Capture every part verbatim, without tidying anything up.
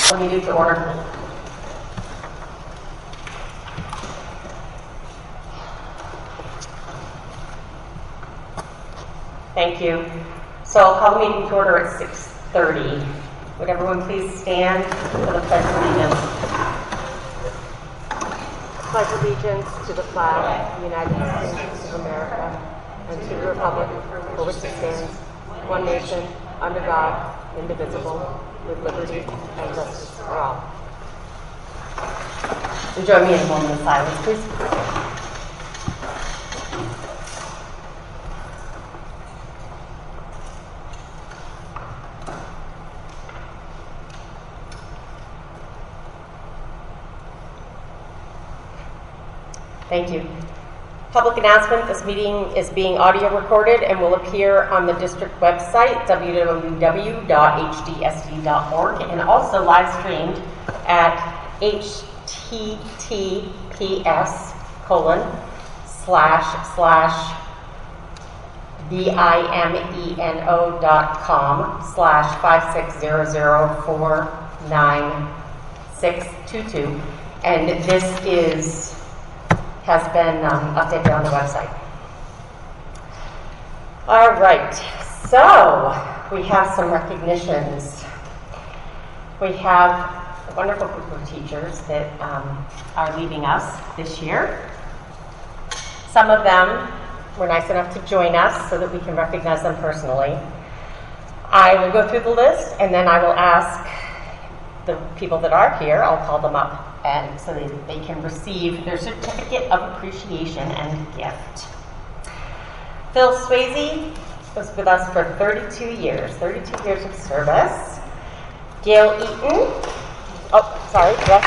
Let me do to order. Thank you. So I'll call the meeting to order at six thirty. Would everyone please stand for the Pledge of Allegiance? Pledge allegiance to the flag of the United States of America and to the republic for which it stands, one nation, under God, indivisible, with liberty and justice for all. And join me in a moment of silence, please. Thank you. Public announcement, this meeting is being audio recorded and will appear on the district website, w w w dot h d s d dot org, and also live streamed at h t t p s colon slash slash b-i-m-e-n-o dot com slash five six zero zero four nine six two two. And this is has been um, updated on the website. All right, so we have some recognitions. We have a wonderful group of teachers that um, are leaving us this year. Some of them were nice enough to join us so that we can recognize them personally. I will go through the list and then I will ask the people that are here, I'll call them up and so they, they can receive their certificate of appreciation and gift. Phil Swayze was with us for thirty-two years, thirty-two years of service. Gail Eaton, oh, sorry, yes.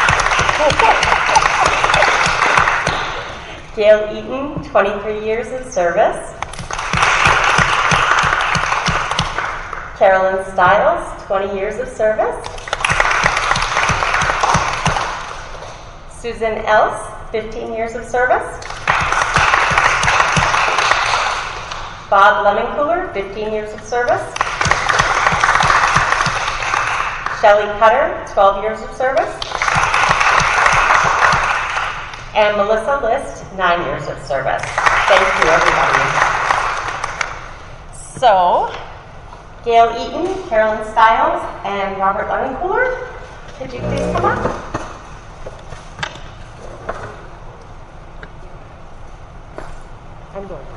Gail Eaton, twenty-three years of service. Carolyn Stiles, twenty years of service. Susan Else, fifteen years of service. Bob Lemoncooler, fifteen years of service. Shelley Cutter, twelve years of service. And Melissa List, nine years of service. Thank you, everybody. So, Gail Eaton, Carolyn Stiles, and Robert Lemoncooler, could you please come up? I'm going.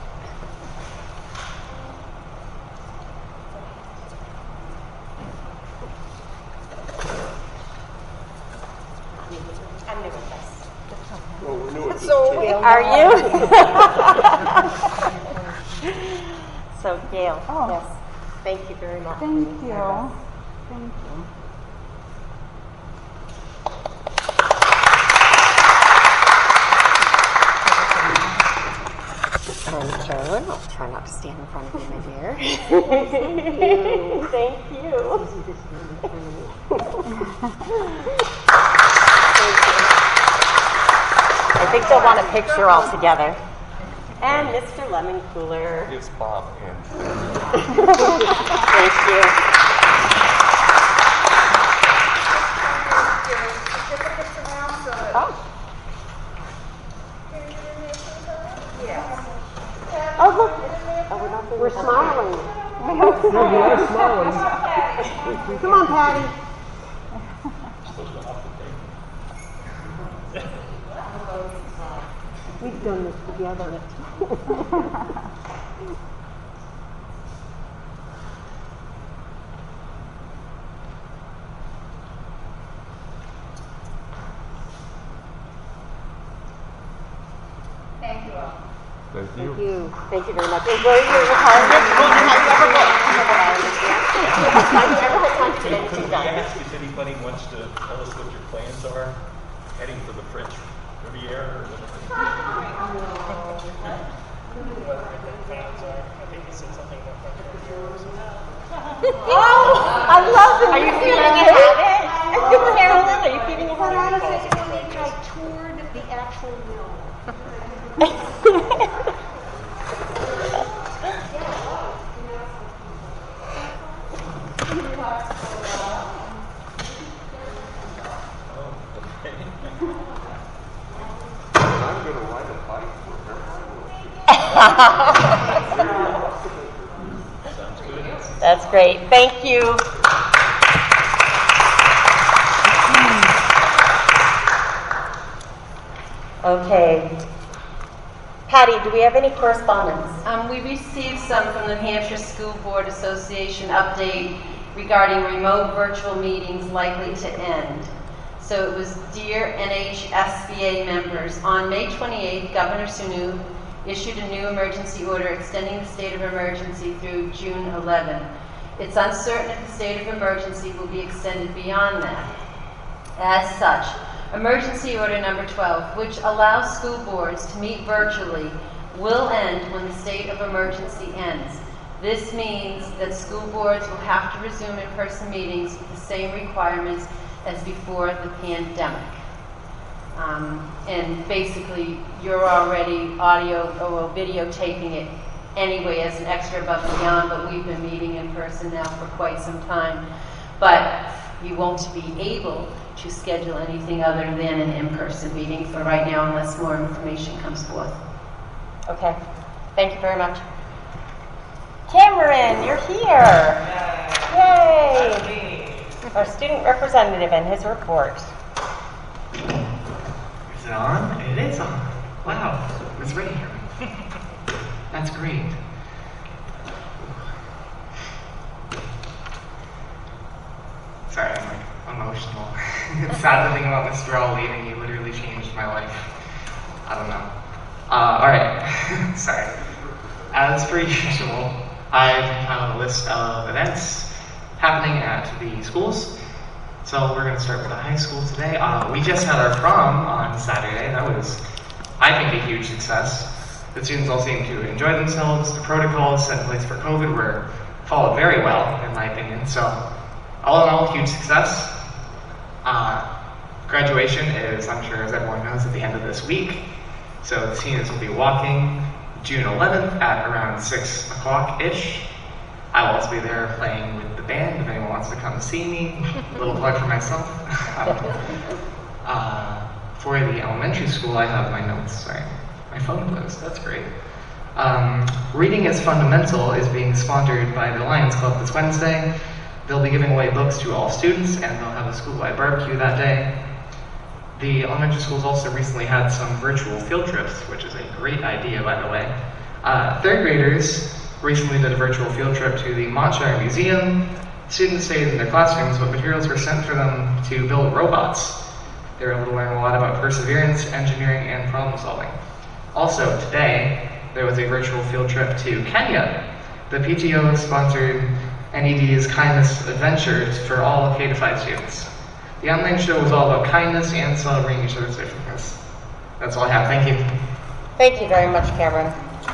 I'm new with this. Well, we're new at this So, too. are you? So, Gail, Oh. yes, thank you very much. Thank you. Thank you. And Carolyn, I'll try not to stand in front of you, my dear. Thank you. I think they'll want a picture all together. And Mister Lemoncooler. It's Bob and Thank you. Oh. Oh, look. Oh, we're not we're smiling. Come on, Patty. We've done this together. thank you. Thank you. Thank you very much. Enjoy your retirement. Have you ever got Have you ever had time to get anything done? Yes, if anybody wants to tell us what your plans are, heading for the French Riviera or whatever. I think you said something about French Riviera. Oh, I love it. Are you feeling you have it? Carolyn, are you feeling you have it? I toured the actual mill. That's great. Thank you. Okay. Patty, do we have any correspondence? Um, we received some from the New Hampshire School Board Association update regarding remote virtual meetings likely to end. So it was, dear N H S B A members, on May twenty-eighth, Governor Sununu issued a new emergency order extending the state of emergency through June eleventh. It's uncertain if the state of emergency will be extended beyond that. As such, emergency order number twelve, which allows school boards to meet virtually, will end when the state of emergency ends. This means that school boards will have to resume in-person meetings with the same requirements as before the pandemic. Um, and basically, you're already audio or videotaping it anyway as an extra above and beyond, but we've been meeting in person now for quite some time. But you won't be able to schedule anything other than an in-person meeting for right now unless more information comes forth. Okay. Thank you very much. Cameron, you're here. Yay! Our student representative and his report. Is it on? It is on. Wow, it's right here. That's great. Sorry, I'm like emotional. It's sad to think about Mister Earl leaving. He literally changed my life. I don't know. Uh, Alright, sorry. As per usual, I have a list of events happening at the schools. So we're going to start with the high school today. Uh, we just had our prom on Saturday. That was, I think, a huge success. The students all seemed to enjoy themselves. The protocols set in place for COVID were followed very well, in my opinion. So all in all, huge success. Uh, graduation is, I'm sure as everyone knows, at the end of this week. So the seniors will be walking June eleventh at around six o'clock-ish. I will also be there playing with the band if anyone wants to come see me. A little plug for myself. uh, for the elementary school, I have my notes. Sorry, my phone closed. That's great. Um, Reading is Fundamental is being sponsored by the Lions Club this Wednesday. They'll be giving away books to all students, and they'll have a school-wide barbecue that day. The elementary schools also recently had some virtual field trips, which is a great idea, by the way. Uh, third graders recently did a virtual field trip to the Montshire Museum. Students stayed in their classrooms, but materials were sent for them to build robots. They were able to learn a lot about perseverance, engineering, and problem solving. Also, today, there was a virtual field trip to Kenya. The P T O sponsored N E D's Kindness Adventures for all K to five students. The online show was all about kindness and celebrating each other's differences. That's all I have. Thank you. Thank you very much, Cameron.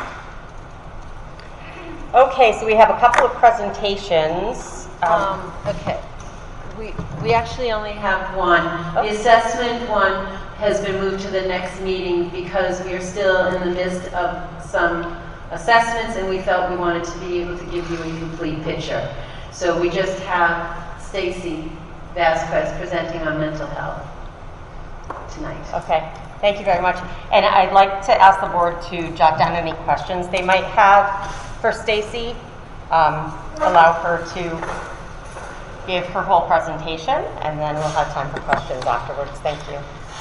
Okay, so we have a couple of presentations. Um, Um, okay. We, we actually only have one. The assessment one has been moved to the next meeting because we are still in the midst of some assessments and we felt we wanted to be able to give you a complete picture. So we just have Stacy Vasquez presenting on mental health tonight. Okay, thank you very much. And I'd like to ask the board to jot down any questions they might have for Stacy. Um, allow her to give her whole presentation, and then we'll have time for questions afterwards. Thank you.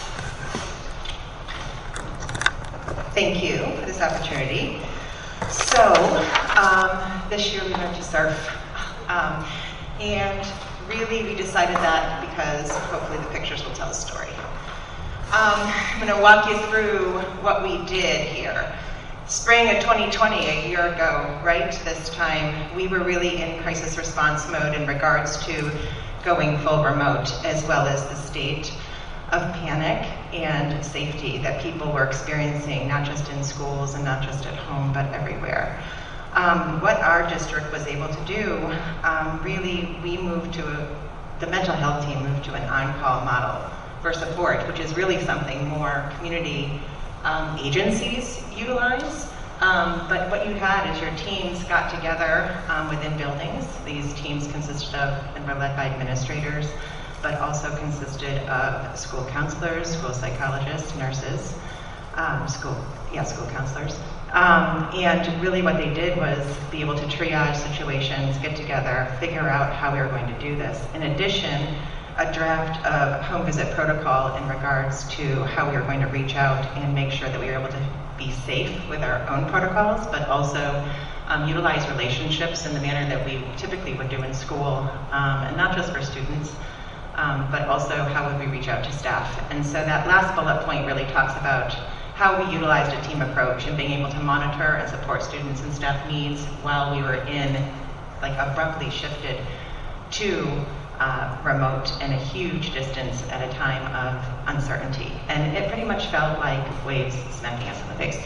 Thank you for this opportunity. So, um, this year we went to surf, um, and really we decided that because hopefully the pictures will tell the story. Um, I'm going to walk you through what we did here. Spring of twenty twenty, a year ago, right, this time, we were really in crisis response mode in regards to going full remote, as well as the state of panic and safety that people were experiencing, not just in schools and not just at home, but everywhere. Um, what our district was able to do, um, really, we moved to, a, the mental health team moved to an on-call model for support, which is really something more community um, agencies utilize. Um, but what you had is your teams got together um, within buildings. These teams consisted of and were led by administrators, but also consisted of school counselors, school psychologists, nurses, um, school, yeah, school counselors, Um, and really what they did was be able to triage situations, get together, figure out how we were going to do this. In addition, a draft of home visit protocol in regards to how we were going to reach out and make sure that we were able to be safe with our own protocols, but also um, utilize relationships in the manner that we typically would do in school, um, and not just for students, um, but also how would we reach out to staff. And so that last bullet point really talks about how we utilized a team approach and being able to monitor and support students and staff needs while we were in, like abruptly shifted to uh, remote and a huge distance at a time of uncertainty. And it pretty much felt like waves smacking us in the face.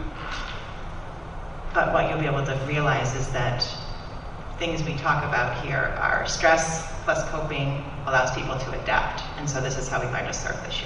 But what you'll be able to realize is that things we talk about here are stress plus coping allows people to adapt. And so this is how we learn to surf this year.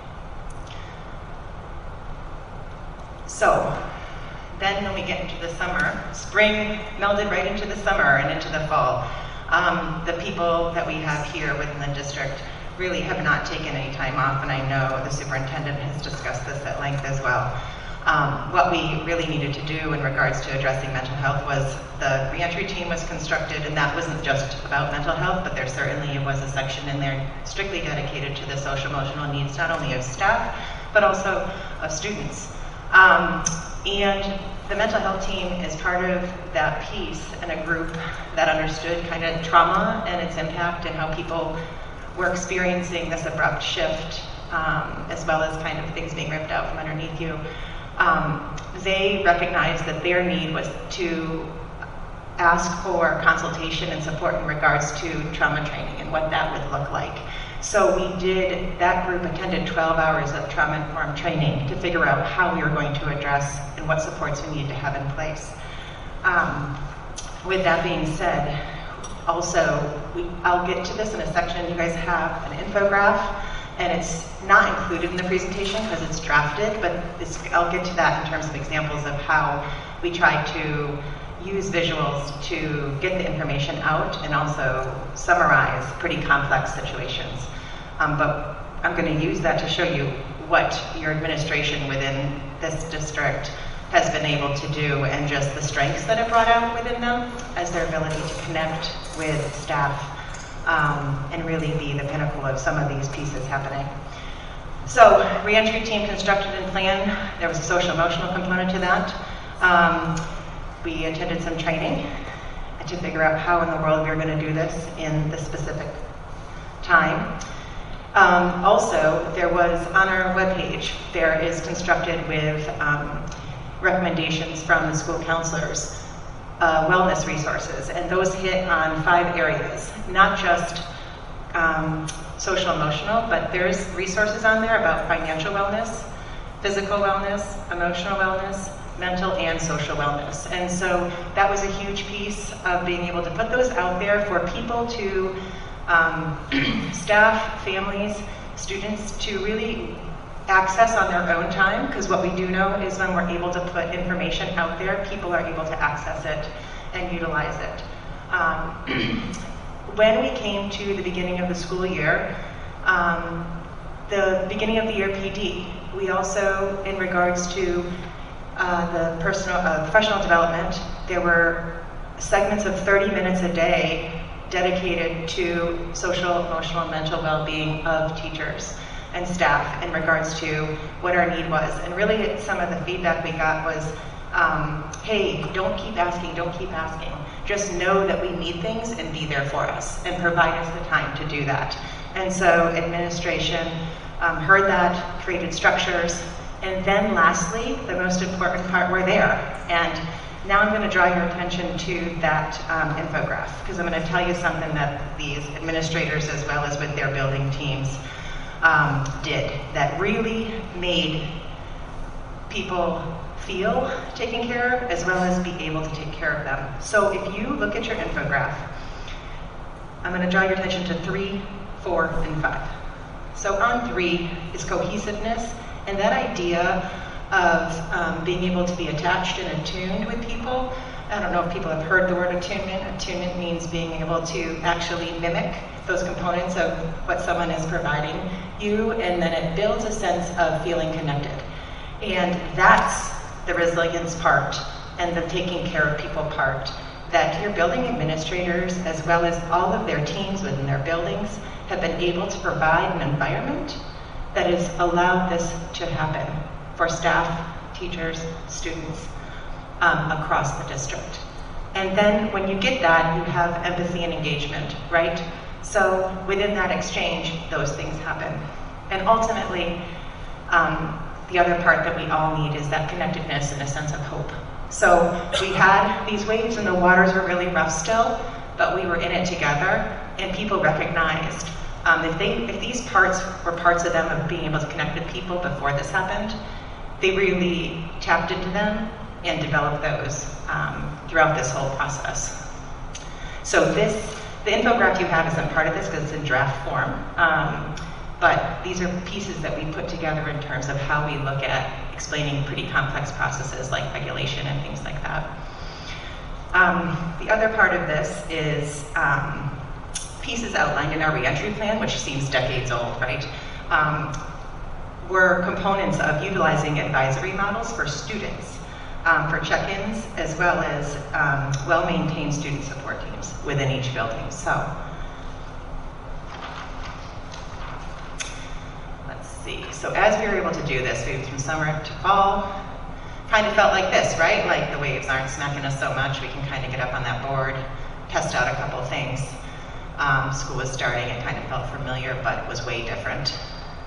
So then when we get into the summer, spring melded right into the summer and into the fall. Um, the people that we have here within the district really have not taken any time off, and I know the superintendent has discussed this at length as well. Um, what we really needed to do in regards to addressing mental health was the reentry team was constructed, and that wasn't just about mental health, but there certainly was a section in there strictly dedicated to the social emotional needs, not only of staff, but also of students. Um, and the mental health team is part of that piece and a group that understood kind of trauma and its impact and how people were experiencing this abrupt shift, um, as well as kind of things being ripped out from underneath you. Um, they recognized that their need was to ask for consultation and support in regards to trauma training and what that would look like. So we did, that group attended twelve hours of trauma-informed training to figure out how we were going to address and what supports we needed to have in place. Um, with that being said, also, we, I'll get to this in a section. You guys have an infograph, and it's not included in the presentation because it's drafted, but it's, I'll get to that in terms of examples of how we try to use visuals to get the information out and also summarize pretty complex situations. Um, but I'm going to use that to show you what your administration within this district has been able to do and just the strengths that it brought out within them as their ability to connect with staff um, and really be the pinnacle of some of these pieces happening. So, reentry team constructed and planned. There was a social emotional component to that. Um, we attended some training to figure out how in the world we were going to do this in this specific time. Um, also, there was on our webpage, there is constructed with um, recommendations from the school counselors, uh, wellness resources, and those hit on five areas, not just um, social emotional, but there's resources on there about financial wellness, physical wellness, emotional wellness, mental and social wellness. And so that was a huge piece of being able to put those out there for people to, um, staff, families, students to really access on their own time, because what we do know is when we're able to put information out there, people are able to access it and utilize it. Um, when we came to the beginning of the school year, um, the beginning of the year P D, we also, in regards to uh, the personal, uh, professional development, there were segments of thirty minutes a day dedicated to social, emotional, and mental well-being of teachers and staff in regards to what our need was. And really some of the feedback we got was, um, hey, don't keep asking, don't keep asking. Just know that we need things and be there for us and provide us the time to do that. And so administration um, heard that, created structures, and then lastly, the most important part, we're there. And now I'm going to draw your attention to that um, infograph, because I'm going to tell you something that these administrators, as well as with their building teams, um, did that really made people feel taken care of, as well as be able to take care of them. So if you look at your infograph, I'm going to draw your attention to three, four, and five. So on three is cohesiveness, and that idea of um, being able to be attached and attuned with people. I don't know if people have heard the word attunement. Attunement means being able to actually mimic those components of what someone is providing you, and then it builds a sense of feeling connected. And that's the resilience part, and the taking care of people part, that your building administrators, as well as all of their teams within their buildings, have been able to provide an environment that has allowed this to happen for staff, teachers, students um, across the district. And then when you get that, you have empathy and engagement, right? So within that exchange, those things happen. And ultimately, um, the other part that we all need is that connectedness and a sense of hope. So we had these waves and the waters were really rough still, but we were in it together, and people recognized um, if they, if these parts were parts of them of being able to connect with people before this happened, they really tapped into them and developed those um, throughout this whole process. So this, the infographic you have isn't part of this because it's in draft form, um, but these are pieces that we put together in terms of how we look at explaining pretty complex processes like regulation and things like that. Um, the other part of this is um, pieces outlined in our reentry plan, which seems decades old, right? Um, were components of utilizing advisory models for students, um, for check-ins, as well as um, well-maintained student support teams within each building. So, let's see. So as we were able to do this, we moved from summer to fall. Kind of felt like this, right? Like the waves aren't smacking us so much, we can kind of get up on that board, test out a couple things. Um, school was starting, it kind of felt familiar, but it was way different.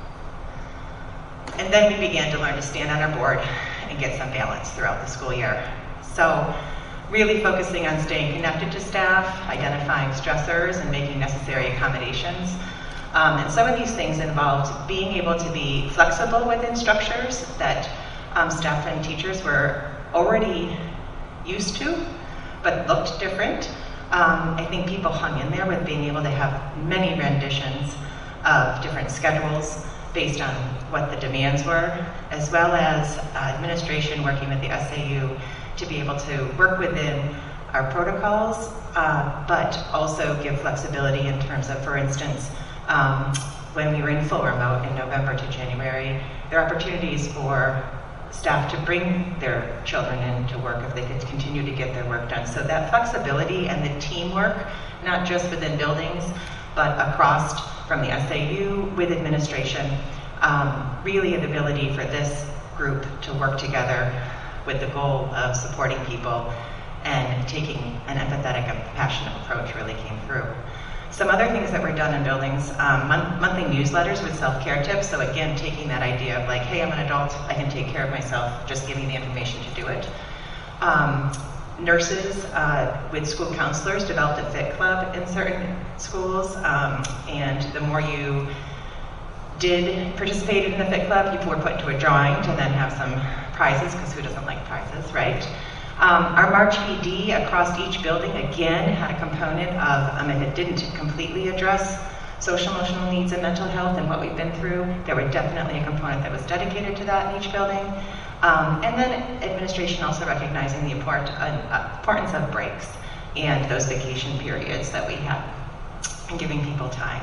And then we began to learn to stand on our board and get some balance throughout the school year. So really focusing on staying connected to staff, identifying stressors, and making necessary accommodations. Um, and some of these things involved being able to be flexible within structures that um, staff and teachers were already used to, but looked different. Um, I think people hung in there with being able to have many renditions of different schedules based on what the demands were, as well as uh, administration working with the S A U to be able to work within our protocols, uh, but also give flexibility in terms of, for instance, um, when we were in full remote in November to January, there are opportunities for staff to bring their children in to work if they could continue to get their work done. So that flexibility and the teamwork, not just within buildings, but across from the S A U with administration, um, really the ability for this group to work together with the goal of supporting people and taking an empathetic and compassionate approach really came through. Some other things that were done in buildings, um, month, monthly newsletters with self-care tips. So again, taking that idea of like, hey, I'm an adult, I can take care of myself, just give me the information to do it. Um, nurses uh, with school counselors developed a fit club in certain schools, um, and the more you did participate in the fit club, people were put into a drawing to then have some prizes, because who doesn't like prizes, right? Um, our March P D across each building, again, had a component of, um, if it didn't completely address social emotional needs and mental health and what we've been through, there were definitely a component that was dedicated to that in each building. Um, and then administration also recognizing the import, uh, importance of breaks and those vacation periods that we had and giving people time.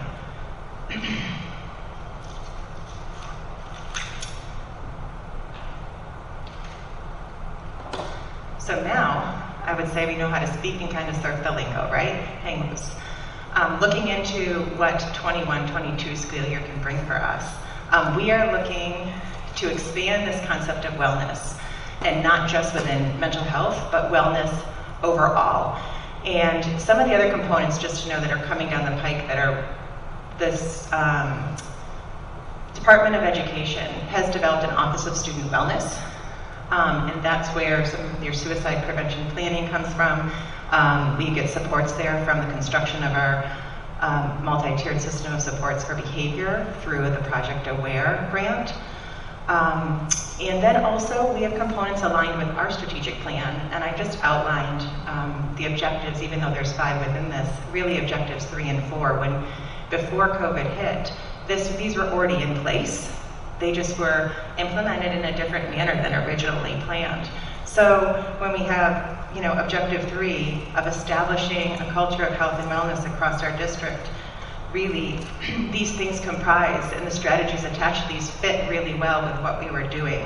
So now, I would say we know how to speak and kind of surf the lingo, right? Hang loose. Um, looking into what twenty-one twenty-two school year can bring for us, um, we are looking to expand this concept of wellness, and not just within mental health, but wellness overall. And some of the other components, just to know, that are coming down the pike that are this um, Department of Education has developed an Office of Student Wellness. Um, and that's where some of your suicide prevention planning comes from. Um, we get supports there from the construction of our um, multi-tiered system of supports for behavior through the Project Aware grant. Um, and then also we have components aligned with our strategic plan, and I just outlined um, the objectives, even though there's five within this, really objectives three and four. When before COVID hit, this, these were already in place. They just were implemented in a different manner than originally planned. So when we have, you know, objective three of establishing a culture of health and wellness across our district, really these things comprise, and the strategies attached to these fit really well with what we were doing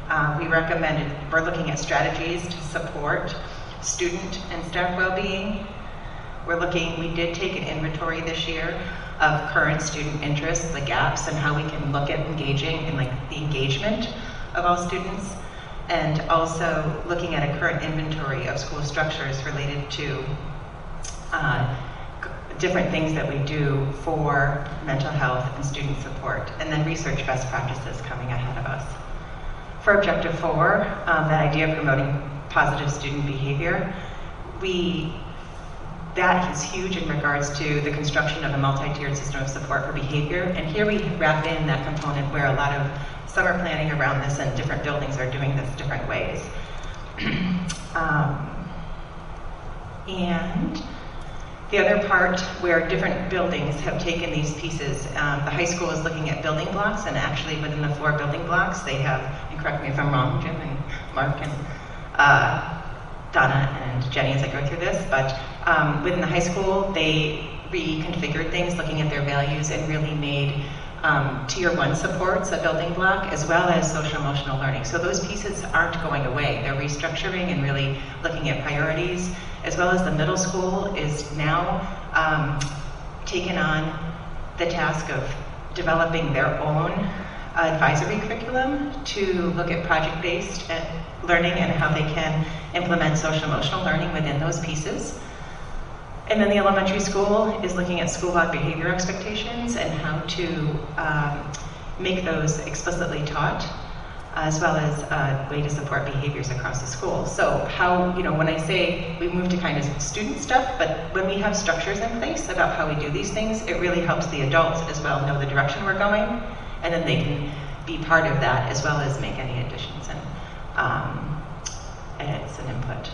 Uh, we recommended, we're looking at strategies to support student and staff well-being. We're looking, we did take an inventory this year of current student interests, the gaps, and how we can look at engaging in like the engagement of all students, and also looking at a current inventory of school structures related to uh, different things that we do for mental health and student support, and then research best practices coming ahead of us. For objective four, um, that idea of promoting positive student behavior, we that is huge in regards to the construction of a multi-tiered system of support for behavior. And here we wrap in that component where a lot of summer planning around this and different buildings are doing this different ways. um, and the other part where different buildings have taken these pieces, um, the high school is looking at building blocks, and actually within the four building blocks, they have, and correct me if I'm wrong, Jim and Mark and uh, Donna and Jenny as I go through this, but um, within the high school, they reconfigured things, looking at their values, and really made um, tier one supports a building block, as well as social emotional learning. So those pieces aren't going away. They're restructuring and really looking at priorities, as well as the middle school is now um, taken on the task of developing their own advisory curriculum to look at project-based learning and how they can implement social emotional learning within those pieces. And then the elementary school is looking at school-wide behavior expectations and how to um, make those explicitly taught, as well as a way to support behaviors across the school. So how, you know, when I say we move to kind of student stuff, but when we have structures in place about how we do these things, it really helps the adults as well know the direction we're going, and then they can be part of that as well as make any additions and um, edits and input.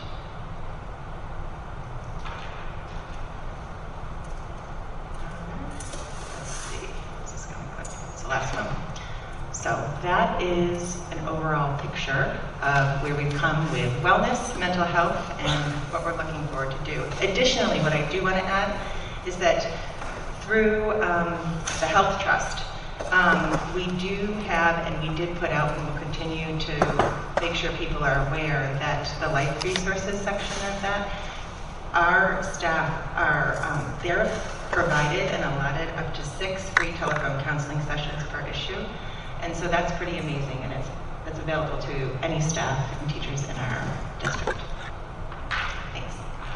Let's see, this is going quick. It's the last one. So that is an overall picture of where we've come with wellness, mental health, and what we're looking forward to do. Additionally, what I do want to add is that through um, the Health Trust, um, we do have, and we did put out, and will continue to make sure people are aware that the life resources section of that, our staff are, um, they're provided and allotted up to six free telephone counseling sessions per issue. And so that's pretty amazing, and it's, it's available to any staff and teachers in our district. Thanks.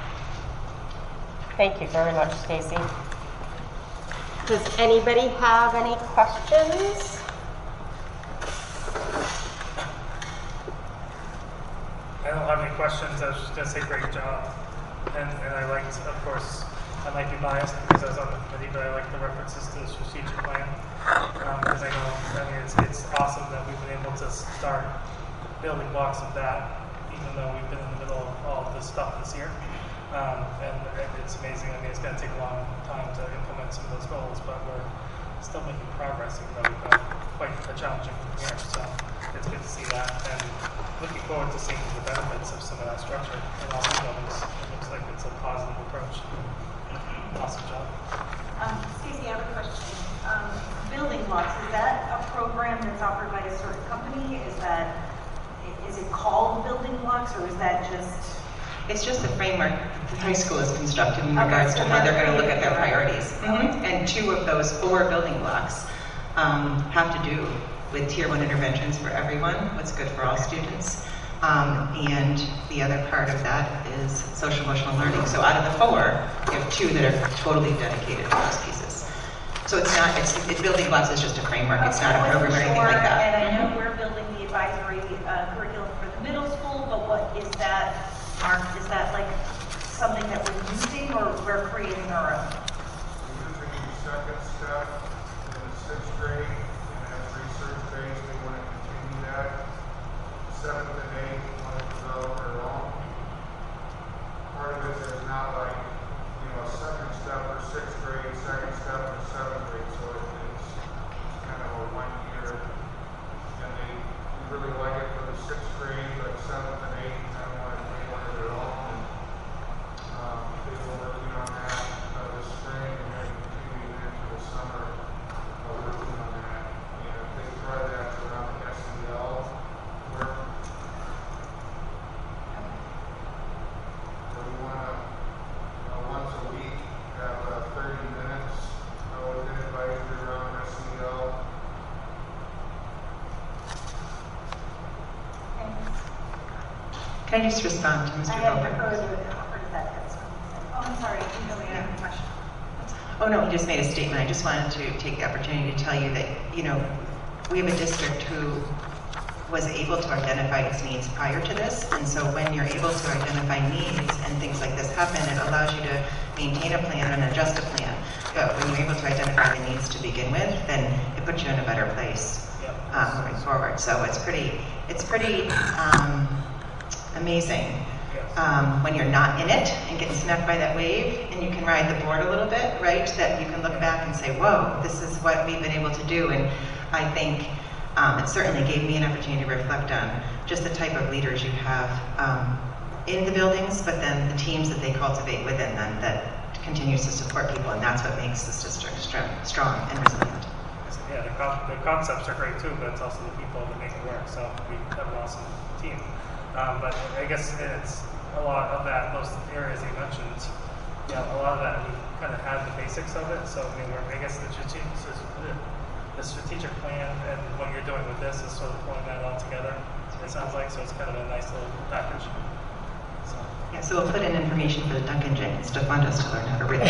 Thank you very much, Stacy. Does anybody have any questions? I don't have any questions. I was just going to say great job. And, and I liked, of course, I might be biased because I was on the committee, but I like the references to the strategic plan. Um, because I know, I mean, it's, it's awesome that we've been able to start building blocks of that, even though we've been in the middle of all of this stuff this year. Um, and, and it's amazing. I mean, it's going to take a long time to implement some of those goals, but we're still making progress, even though we've got quite a challenging year. So it's good to see that, and looking forward to seeing the benefits of some of that structure in all the buildings. It looks like it's a positive approach. Awesome job. Um, Stacey, I have a question. Um, building blocks, is that a program that's offered by a certain company? Is that, is it called building blocks, or is that just? It's just a framework the high school is constructed in Okay, regards so to how they're that's going to look at their really- priorities. Mm-hmm. And two of those four building blocks um, have to do with tier one interventions for everyone, what's good for all students. Um, and the other part of that is social emotional learning. So out of the four, you have two that are totally dedicated to those pieces. So it's not, it's, it's building blocks is just a framework. It's not a program or anything like that. And I know Mhm. we're building the advisory uh, curriculum for the middle school, but what is that, Mark? Is that like something that we're using, or we're creating our own? We're using the second step in the sixth grade, and as research based, we want to continue that. Seventh and eighth, we want to develop our own. Part of it is not like, you know, a second step for sixth grade, second step for seventh grade, so it- it's kind of a one year. And they, we really like it for the sixth grade, but seventh and eighth, kind of want to take one of their own. And, um, Can I just respond to Mister I hadn't Goldberg? heard, heard that. That's oh, I'm sorry. I didn't know we had a question. Oh, no, he just made a statement. I just wanted to take the opportunity to tell you that, you know, we have a district who was able to identify its needs prior to this, and so when you're able to identify needs and things like this happen, it allows you to maintain a plan and adjust a plan. But when you're able to identify the needs to begin with, then it puts you in a better place um, moving forward. So it's pretty, it's pretty um, amazing um, when you're not in it and getting smacked by that wave, and you can ride the board a little bit, right? That you can look back and say, whoa, this is what we've been able to do. And I think um, it certainly gave me an opportunity to reflect on just the type of leaders you have um, in the buildings, but then the teams that they cultivate within them that continues to support people, and that's what makes this district strong, strong and resilient. Yeah, the, con- the concepts are great too, but it's also the people that make it work. So we have an awesome team. Um, but I guess it's a lot of that, those areas you mentioned, you know, a lot of that we kind of have the basics of it. So I mean, we're, I guess the strategic, the strategic plan and what you're doing with this is sort of pulling that all together. It sounds like so it's kind of a nice little package. So. Yeah, so we'll put in information for the Duncan Jenkins to fund us to learn how to read.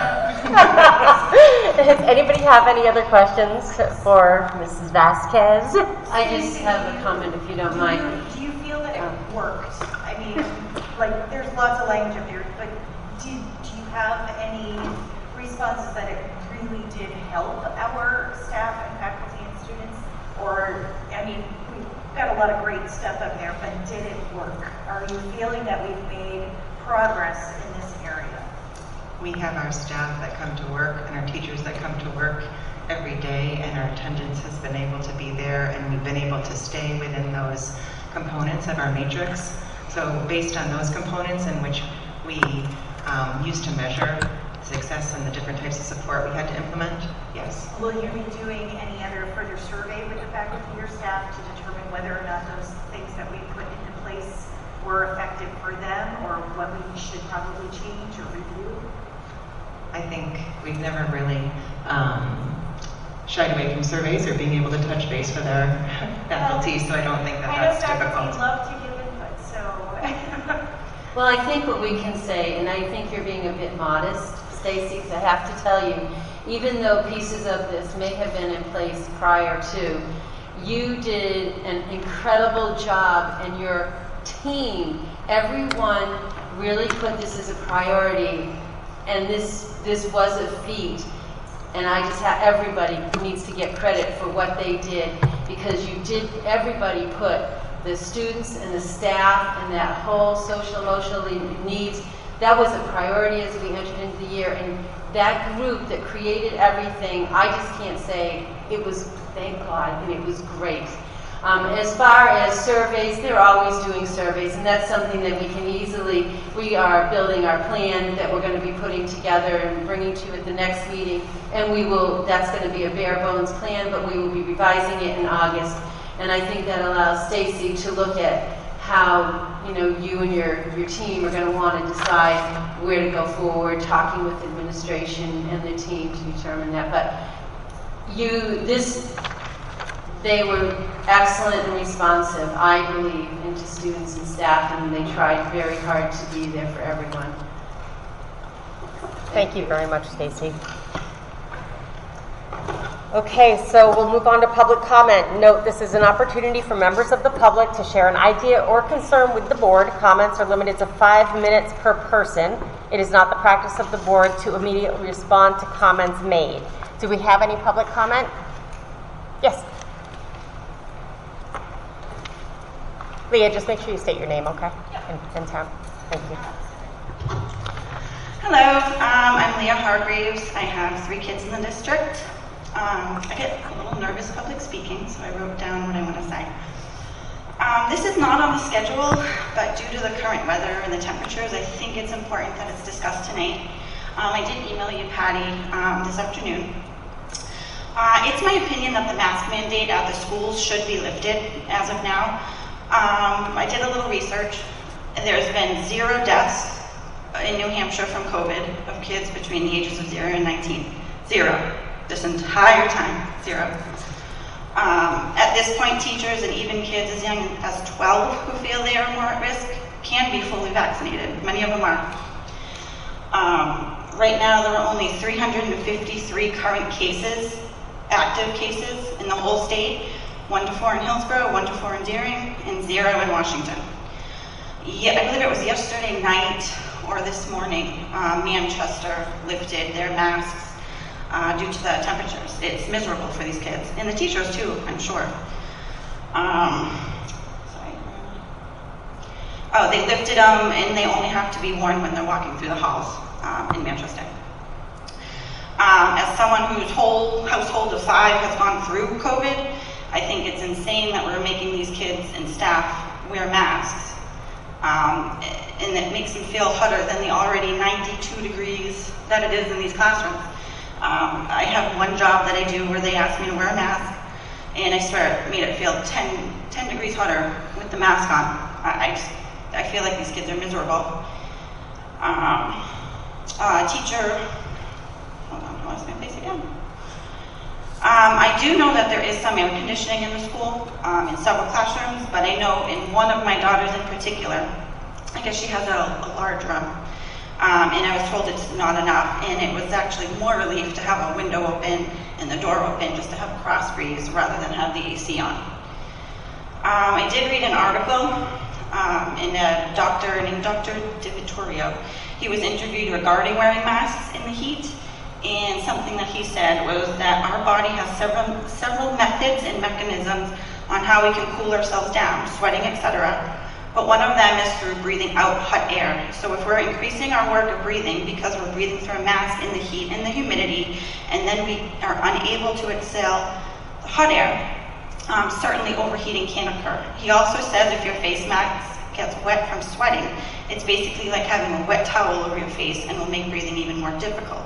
Does anybody have any other questions for Missus Vasquez? I just have a comment, if you don't Do mind. you, do you feel that it worked? I mean, like, there's lots of language up there, but do, do you have any responses that it really did help our staff and faculty and students? Or, I mean, we've got a lot of great stuff up there, but did it work? Are you feeling that we've made progress in this area? We have our staff that come to work and our teachers that come to work every day, and our attendance has been able to be there, and we've been able to stay within those components of our matrix. So based on those components in which we um, used to measure success and the different types of support we had to implement, yes. Will you be doing any other further survey with the faculty or staff to determine whether or not those things that we put into place were effective for them, or what we should probably change or review? I think we've never really um, shied away from surveys or being able to touch base with our faculty, so I don't think that that's I know difficult. faculty love to give input, so. Well, I think what we can say, and I think you're being a bit modest, Stacy, because I have to tell you, even though pieces of this may have been in place prior to, you did an incredible job, and your team, everyone really put this as a priority, and this this was a feat. And I just have, everybody needs to get credit for what they did, because you did, everybody put the students and the staff and that whole social emotional needs, that was a priority as we entered into the year. And that group that created everything, I just can't say, it was, thank God, and it was great. Um, as far as surveys, they're always doing surveys, and that's something that we can easily, we are building our plan that we're going to be putting together and bringing to you at the next meeting, and we will, that's going to be a bare bones plan, but we will be revising it in August. And I think that allows Stacy to look at how, you know, you and your, your team are going to want to decide where to go forward, talking with administration and their team to determine that. But you, this, they were excellent and responsive, I believe, into students and staff, and they tried very hard to be there for everyone. Thank you very much, Stacy. Okay, so we'll move on to public comment. Note, this is an opportunity for members of the public to share an idea or concern with the board. Comments are limited to five minutes per person. It is not the practice of the board to immediately respond to comments made. Do we have any public comment? Yes. Leah, just make sure you state your name, okay? And, and town. Thank you. Hello, um, I'm Leah Hargreaves. I have three kids in the district. Um, I get a little nervous public speaking, so I wrote down what I want to say. Um, this is not on the schedule, but due to the current weather and the temperatures, I think it's important that it's discussed tonight. Um, I did email you, Patty, um, this afternoon. Uh, it's my opinion that the mask mandate at the schools should be lifted as of now. Um, I did a little research, and there's been zero deaths in New Hampshire from COVID of kids between the ages of zero and nineteen. Zero. This entire time, zero. Um, at this point, teachers and even kids as young as twelve who feel they are more at risk can be fully vaccinated. Many of them are. Um, right now, there are only three hundred fifty-three current cases, active cases in the whole state. One to four in Hillsborough, one to four in Deering, and zero in Washington. Yeah, I believe it was yesterday night or this morning, uh, Manchester lifted their masks uh, due to the temperatures. It's miserable for these kids, and the teachers too, I'm sure. Um, sorry. Oh, they lifted them, and they only have to be worn when they're walking through the halls um, in Manchester. Um, as someone whose whole household of five has gone through COVID, I think it's insane that we're making these kids and staff wear masks. Um, and it makes them feel hotter than the already ninety-two degrees that it is in these classrooms. Um, I have one job that I do where they ask me to wear a mask, and I swear it made it feel ten, ten degrees hotter with the mask on. I, I, just, I feel like these kids are miserable. Um, uh, teacher, hold on, I lost my place again. Um, I do know that there is some air conditioning in the school, um, in several classrooms, but I know in one of my daughters in particular, I guess she has a, a large room, um, and I was told it's not enough, and it was actually more relief to have a window open and the door open just to have cross breeze rather than have the A C on. Um, I did read an article um, in a doctor named Doctor DiVittorio. He was interviewed regarding wearing masks in the heat. And something that he said was that our body has several several methods and mechanisms on how we can cool ourselves down, sweating, et cetera. But one of them is through breathing out hot air. So if we're increasing our work of breathing because we're breathing through a mask in the heat and the humidity, and then we are unable to exhale the hot air, um, certainly overheating can occur. He also says if your face mask gets wet from sweating, it's basically like having a wet towel over your face and will make breathing even more difficult.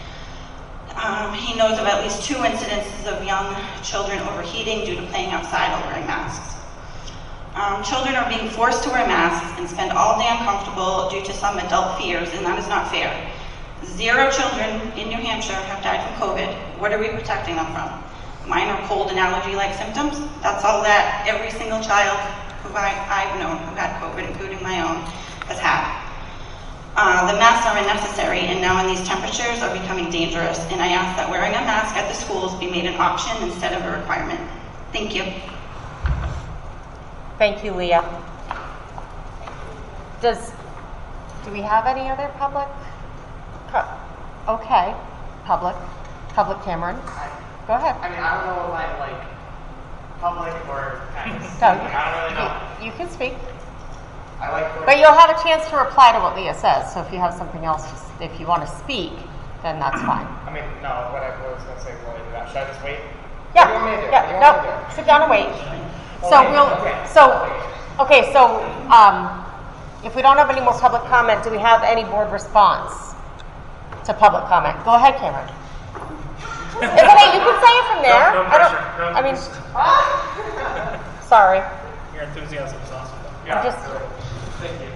Um, he knows of at least two incidences of young children overheating due to playing outside while wearing masks. Um, children are being forced to wear masks and spend all day uncomfortable due to some adult fears, and that is not fair. Zero children in New Hampshire have died from COVID. What are we protecting them from? Minor cold and allergy-like symptoms? That's all that every single child who I, I've known who had COVID, including my own, has had. Uh, the masks are unnecessary, and now in these temperatures are becoming dangerous, and I ask that wearing a mask at the schools be made an option instead of a requirement. Thank you. Thank you, Leah. Does, do we have any other public? Okay, public. Public, Cameron. Go ahead. I mean, I don't know if I'm like public or kind of. Go. I don't really know. You, you can speak. I like But you'll have a chance to reply to what Leah says, so if you have something else, just, if you want to speak, then that's fine. I mean, no, what I was going to say related to that. Should I just wait? Yeah, What do you want me to do? What do yeah, you want me to no, do? sit down and wait. So Okay, we'll, okay. so, okay, so, um, if we don't have any more public comment, do we have any board response to public comment? Go ahead, Cameron. Isn't it, you can say it from there. No, no I don't, pressure. No, I mean, just- sorry. Your enthusiasm is awesome. I just, Thank you.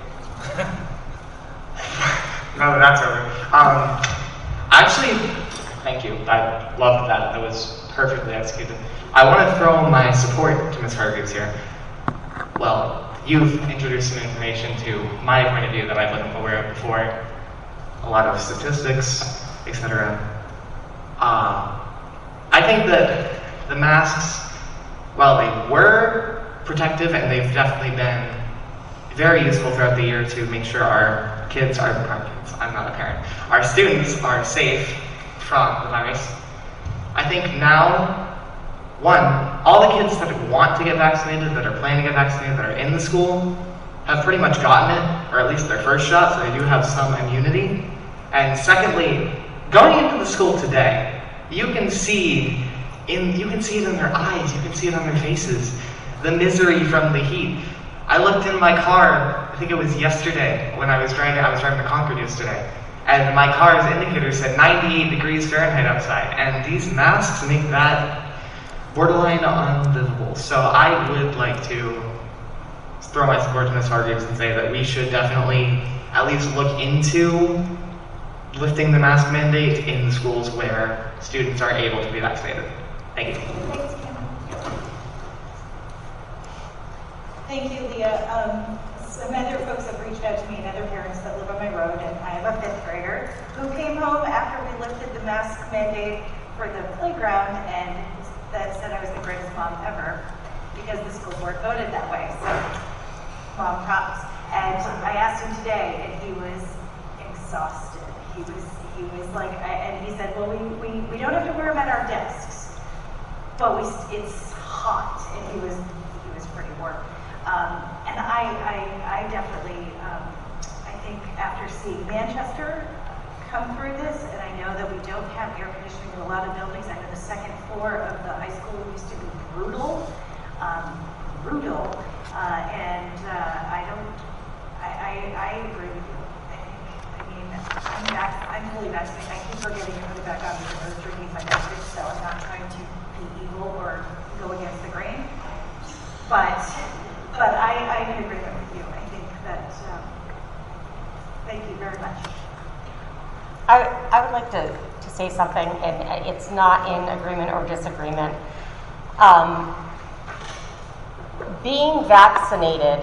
Now that that's over. Um, actually, thank you. I loved that. That was perfectly executed. I want to throw my support to Miz Hargreaves here. Well, you've introduced some information to my point of view that I wasn't aware of before. A lot of statistics, et cetera. Uh, I think that the masks, well, they were protective and they've definitely been very useful throughout the year to make sure our kids, our, our kids, I'm not a parent, our students are safe from the virus. I think now, one, all the kids that want to get vaccinated, that are planning to get vaccinated, that are in the school, have pretty much gotten it, or at least their first shot, so they do have some immunity. And secondly, going into the school today, you can see in you can see it in their eyes, you can see it on their faces, the misery from the heat. I looked in my car, I think it was yesterday, when I was driving, I was driving to Concord yesterday, and my car's indicator said ninety-eight degrees Fahrenheit outside, and these masks make that borderline unlivable. So I would like to throw my support to Miz Hargreaves and say that we should definitely at least look into lifting the mask mandate in schools where students are able to be vaccinated. Thank you. Thank you, Leah. Um, some other folks have reached out to me and other parents that live on my road, and I have a fifth grader who came home after we lifted the mask mandate for the playground and that said I was the greatest mom ever because the school board voted that way. So, mom props. And I asked him today, and he was exhausted. He was, he was like, I, and he said, well, we, we, we don't have to wear them at our desks, but we, it's hot, and he was, he was pretty warm. Um, and I, I, I definitely, um, I think after seeing Manchester come through this, and I know that we don't have air conditioning in a lot of buildings. I know the second floor of the high school used to be brutal, um, brutal, uh, and uh, I don't, I, I, I agree with you. I think, I mean, I'm back, I'm fully vaccinated. I keep forgetting to put it back on because I was drinking my message, so I'm not trying to be evil or go against the grain. But, but I, I'm in agreement with you. I think that, um, thank you very much. I, I would like to, to say something, and it's not in agreement or disagreement. Um, being vaccinated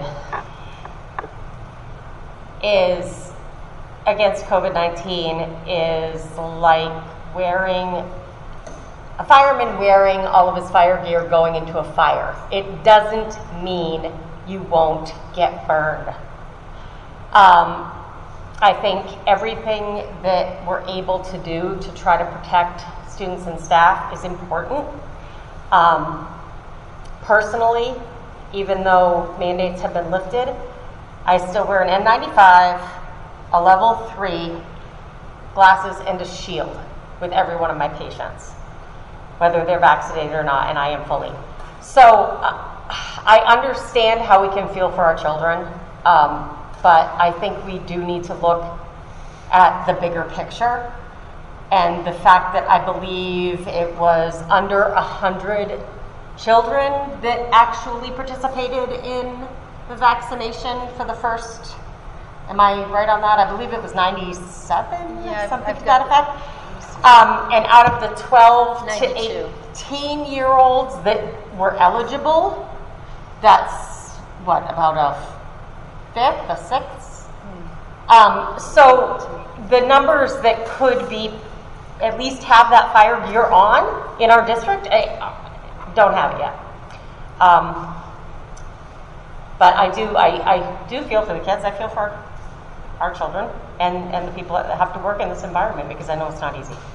is, against COVID nineteen, is like wearing, a fireman wearing all of his fire gear going into a fire. It doesn't mean you won't get burned. Um, I think everything that we're able to do to try to protect students and staff is important. Um, personally, even though mandates have been lifted, I still wear an N ninety-five, a level three, glasses, and a shield with every one of my patients, whether they're vaccinated or not, and I am fully. So uh, I understand how we can feel for our children. Um, But I think we do need to look at the bigger picture. And the fact that I believe it was under one hundred children that actually participated in the vaccination for the first, am I right on that? I believe it was ninety-seven, Yeah, something I've to that got effect. Um, and out of the twelve to ninety-two. eighteen year olds that were eligible, that's what, about a fifth, a sixth. Um, so the numbers that could be, at least have that fire gear on in our district, I don't have it yet. Um, but I do, I, I do feel for the kids. I feel for our, our children and, and the people that have to work in this environment because I know it's not easy.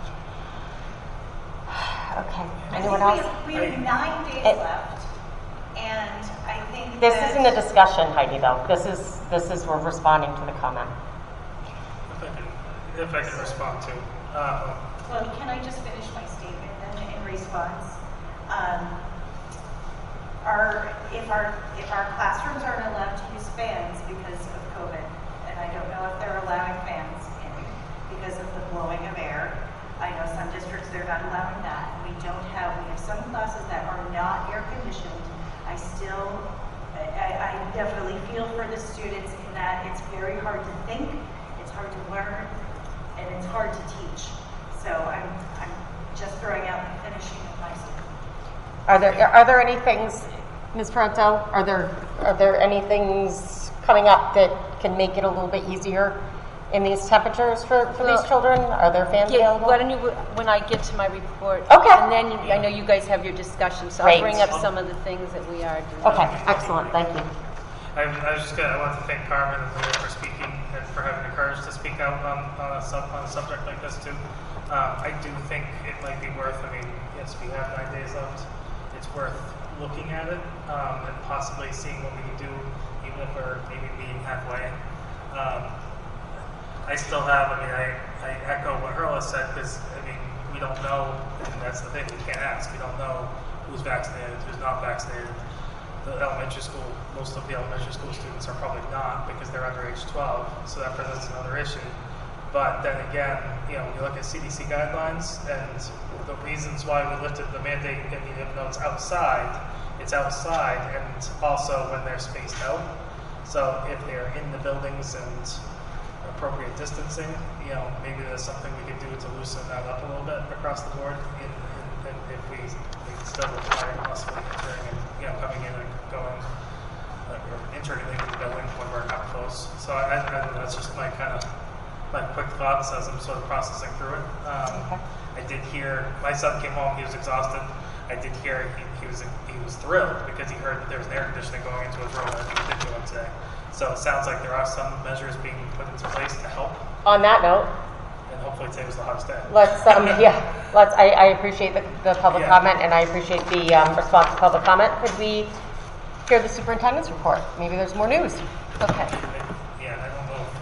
Okay, anyone I else? think we have, we have nine days It- left, and I think This that isn't a discussion, Heidi, though. This is, this is, we're responding to the comment. If I can, if I can respond to, uh, Well, can I just finish my statement then in response? Um, our, if our, if our classrooms aren't allowed to use fans because of COVID, and I don't know if they're allowing fans in because of the blowing of air. I know some districts, they're not allowing that. We don't have, we have some classes that are not air conditioned. I still, I, I definitely feel for the students in that it's very hard to think, it's hard to learn, and it's hard to teach. So I'm, I'm just throwing out the finishing of my statement. Are there, are there any things, Miz Pronto, are there, are there any things coming up that can make it a little bit easier in these temperatures for, for Well, these children? Are there fans Yeah, available? why don't you, when I get to my report. Okay. And then you- I know you guys have your discussion, so Great. I'll bring up some of the things that we are doing. Okay, excellent, thank you. I, I was just gonna, I want to thank Carmen and Leah for speaking and for having the courage to speak out on, on a sub, on a subject like this too. Uh, I do think it might be worth, I mean, yes, we have nine days left. It's worth looking at it, um, and possibly seeing what we can do, even if we're maybe meeting halfway. Um, I still have, I mean, I, I echo what Hurla said, because, I mean, we don't know, and that's the thing, we can't ask. We don't know who's vaccinated, who's not vaccinated. The elementary school, most of the elementary school students are probably not because they're under age twelve, so that presents another issue. But then again, you know, when you look at C D C guidelines and the reasons why we lifted the mandate, I mean, even though it's outside, it's outside and also when they're spaced out. So if they're in the buildings and appropriate distancing, you know, maybe there's something we could do to loosen that up a little bit across the board in, in, in, if we, we still require possibly entering and, you know, coming in and going. uh, or entering into the building when we're kind of close. So I, I, that's just my kind of my quick thoughts as I'm sort of processing through it. Um, Okay. I did hear my son came home. He was exhausted. I did hear he, he was he was thrilled because he heard that there was an air conditioning going into his room as he did go in today. So it sounds like there are some measures being put into place to help, On that note, and hopefully today was the hottest day. let's, um, yeah, let's, I, I appreciate the, the public Yeah. comment, and I appreciate the um, response to public comment. Could we hear the superintendent's report? Maybe there's more news. Okay. Yeah, I don't know.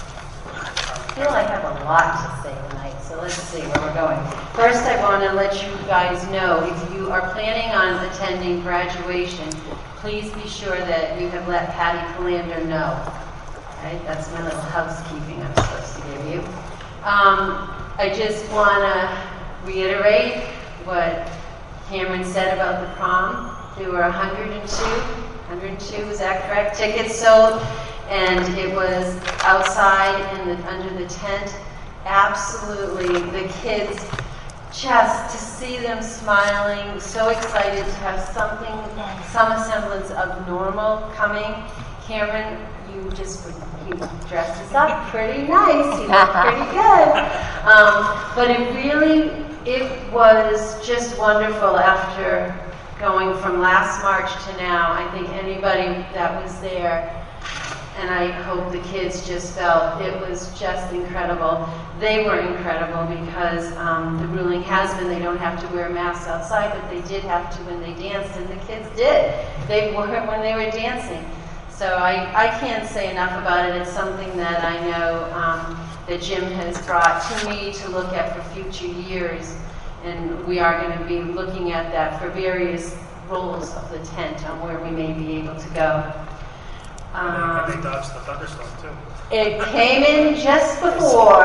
I feel I have a lot to say tonight, so let's see where we're going. First, I want to let you guys know, if you are planning on attending graduation, please be sure that you have let Patty Calander know. Right? That's my little housekeeping I'm supposed to give you. Um, I just want to reiterate what Cameron said about the prom. There were one hundred two, one hundred two, is that correct? Tickets sold, and it was outside in the, under the tent. Absolutely, the kids, just to see them smiling, so excited to have something, some semblance of normal coming. Cameron, you just, you dressed us up pretty nice, you looked pretty good. Um, but it really, it was just wonderful after going from last March to now. I think anybody that was there, and I hope the kids just felt it was just incredible. They were incredible because um, the ruling has been they don't have to wear masks outside, but they did have to when they danced, and the kids did. They wore it when they were dancing. So I, I can't say enough about it. It's something that I know um, that Jim has brought to me to look at for future years, and we are going to be looking at that for various roles of the tent on where we may be able to go. Um, and they dodged the thunderstorm too. It came in just before.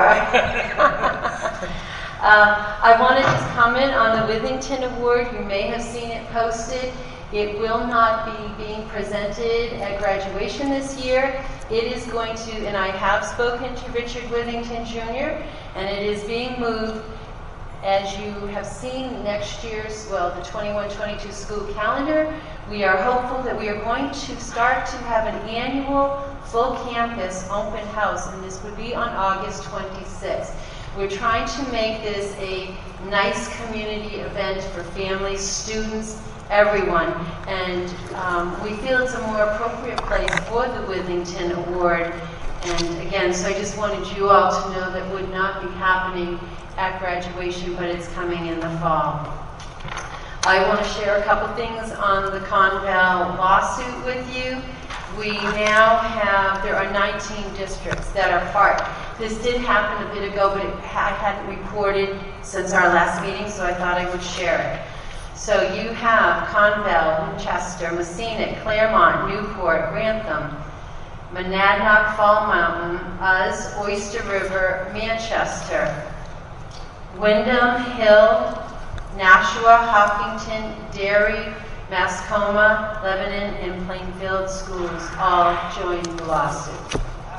uh, I want to just comment on the Withington Award. You may have seen it posted. It will not be being presented at graduation this year. It is going to, and I have spoken to Richard Withington Junior, and it is being moved. As you have seen next year's, well, the twenty-one twenty-two school calendar, we are hopeful that we are going to start to have an annual full campus open house, and this would be on August twenty-sixth. We're trying to make this a nice community event for families, students, everyone, and um, we feel it's a more appropriate place for the Withington Award. And again, so I just wanted you all to know that would not be happening at graduation, but it's coming in the fall. I want to share a couple things on the Conval lawsuit with you. We now have, there are nineteen districts that are part. This did happen a bit ago, but it ha- hadn't reported since our last meeting, so I thought I would share it. So you have Conval, Winchester, Massena, Claremont, Newport, Grantham, Monadnock, Fall Mountain, Uz, Oyster River, Manchester, Wyndham, Hill, Nashua, Hopkinton, Derry, Mascoma, Lebanon, and Plainfield schools all joined the lawsuit.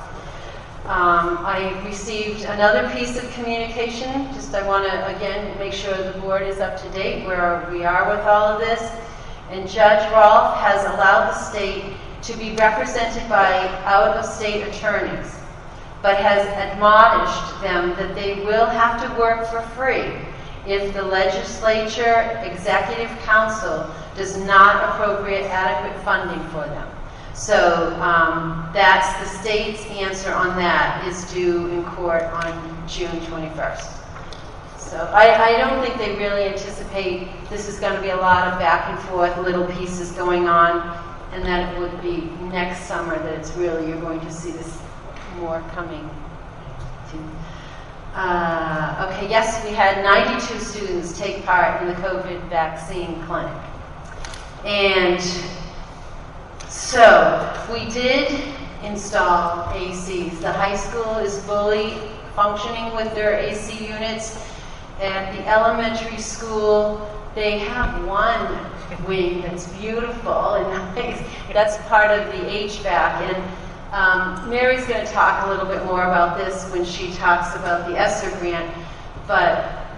Um, I received another piece of communication. Just I want to, again, make sure the board is up to date where we are with all of this. And Judge Rolfe has allowed the state to be represented by out-of-state attorneys, but has admonished them that they will have to work for free if the legislature executive council does not appropriate adequate funding for them. So um, that's the state's answer on that is due in court on June twenty-first. So I, I don't think they really anticipate this is going to be a lot of back and forth, little pieces going on, and that it would be next summer that it's really, you're going to see this more coming to. Uh, okay, yes, we had ninety-two students take part in the COVID vaccine clinic. And so we did install A Cs. The high school is fully functioning with their A C units. At the elementary school, they have one wing that's beautiful, and that's part of the H V A C. And um, Mary's going to talk a little bit more about this when she talks about the ESSER grant. But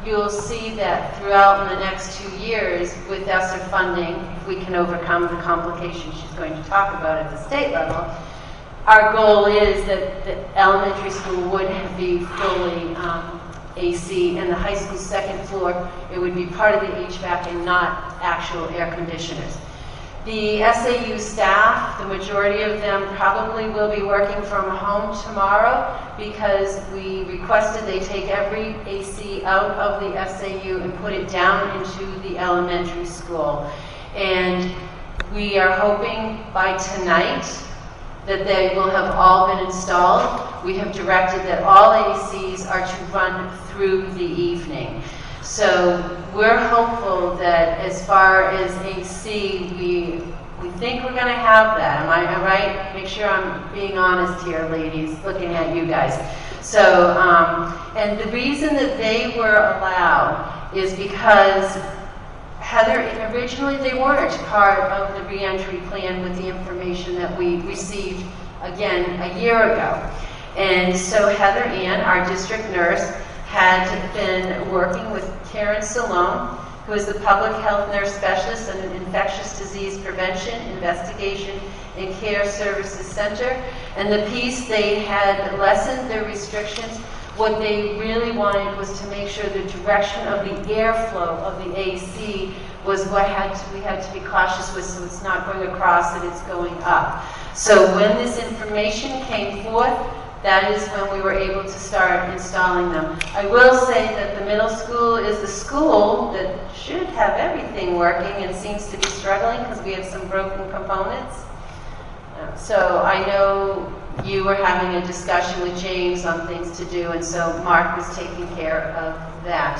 you'll see that throughout in the next two years with ESSER funding, if we can overcome the complications she's going to talk about at the state level, our goal is that the elementary school would be fully um, A C, and the high school second floor, it would be part of the H V A C and not actual air conditioners. The S A U staff, the majority of them probably will be working from home tomorrow because we requested they take every A C out of the S A U and put it down into the elementary school. And we are hoping by tonight that they will have all been installed. We have directed that all A Cs are to run through the evening. So we're hopeful that as far as A C, we we think we're going to have that. Am I, am I right? Make sure I'm being honest here, ladies, looking at you guys. So, um, and the reason that they were allowed is because Heather, originally they weren't part of the reentry plan with the information that we received, again, a year ago. And so Heather Ann, our district nurse, had been working with Karen Salone, who is the public health nurse specialist in an infectious disease prevention, investigation, and care services center. And the piece, they had lessened their restrictions. What they really wanted was to make sure the direction of the airflow of the A C was what had to, we had to be cautious with, so it's not going across and it's going up. So when this information came forth, that is when we were able to start installing them. I will say that the middle school is the school that should have everything working and seems to be struggling because we have some broken components. Uh, so I know you were having a discussion with James on things to do, and so Mark was taking care of that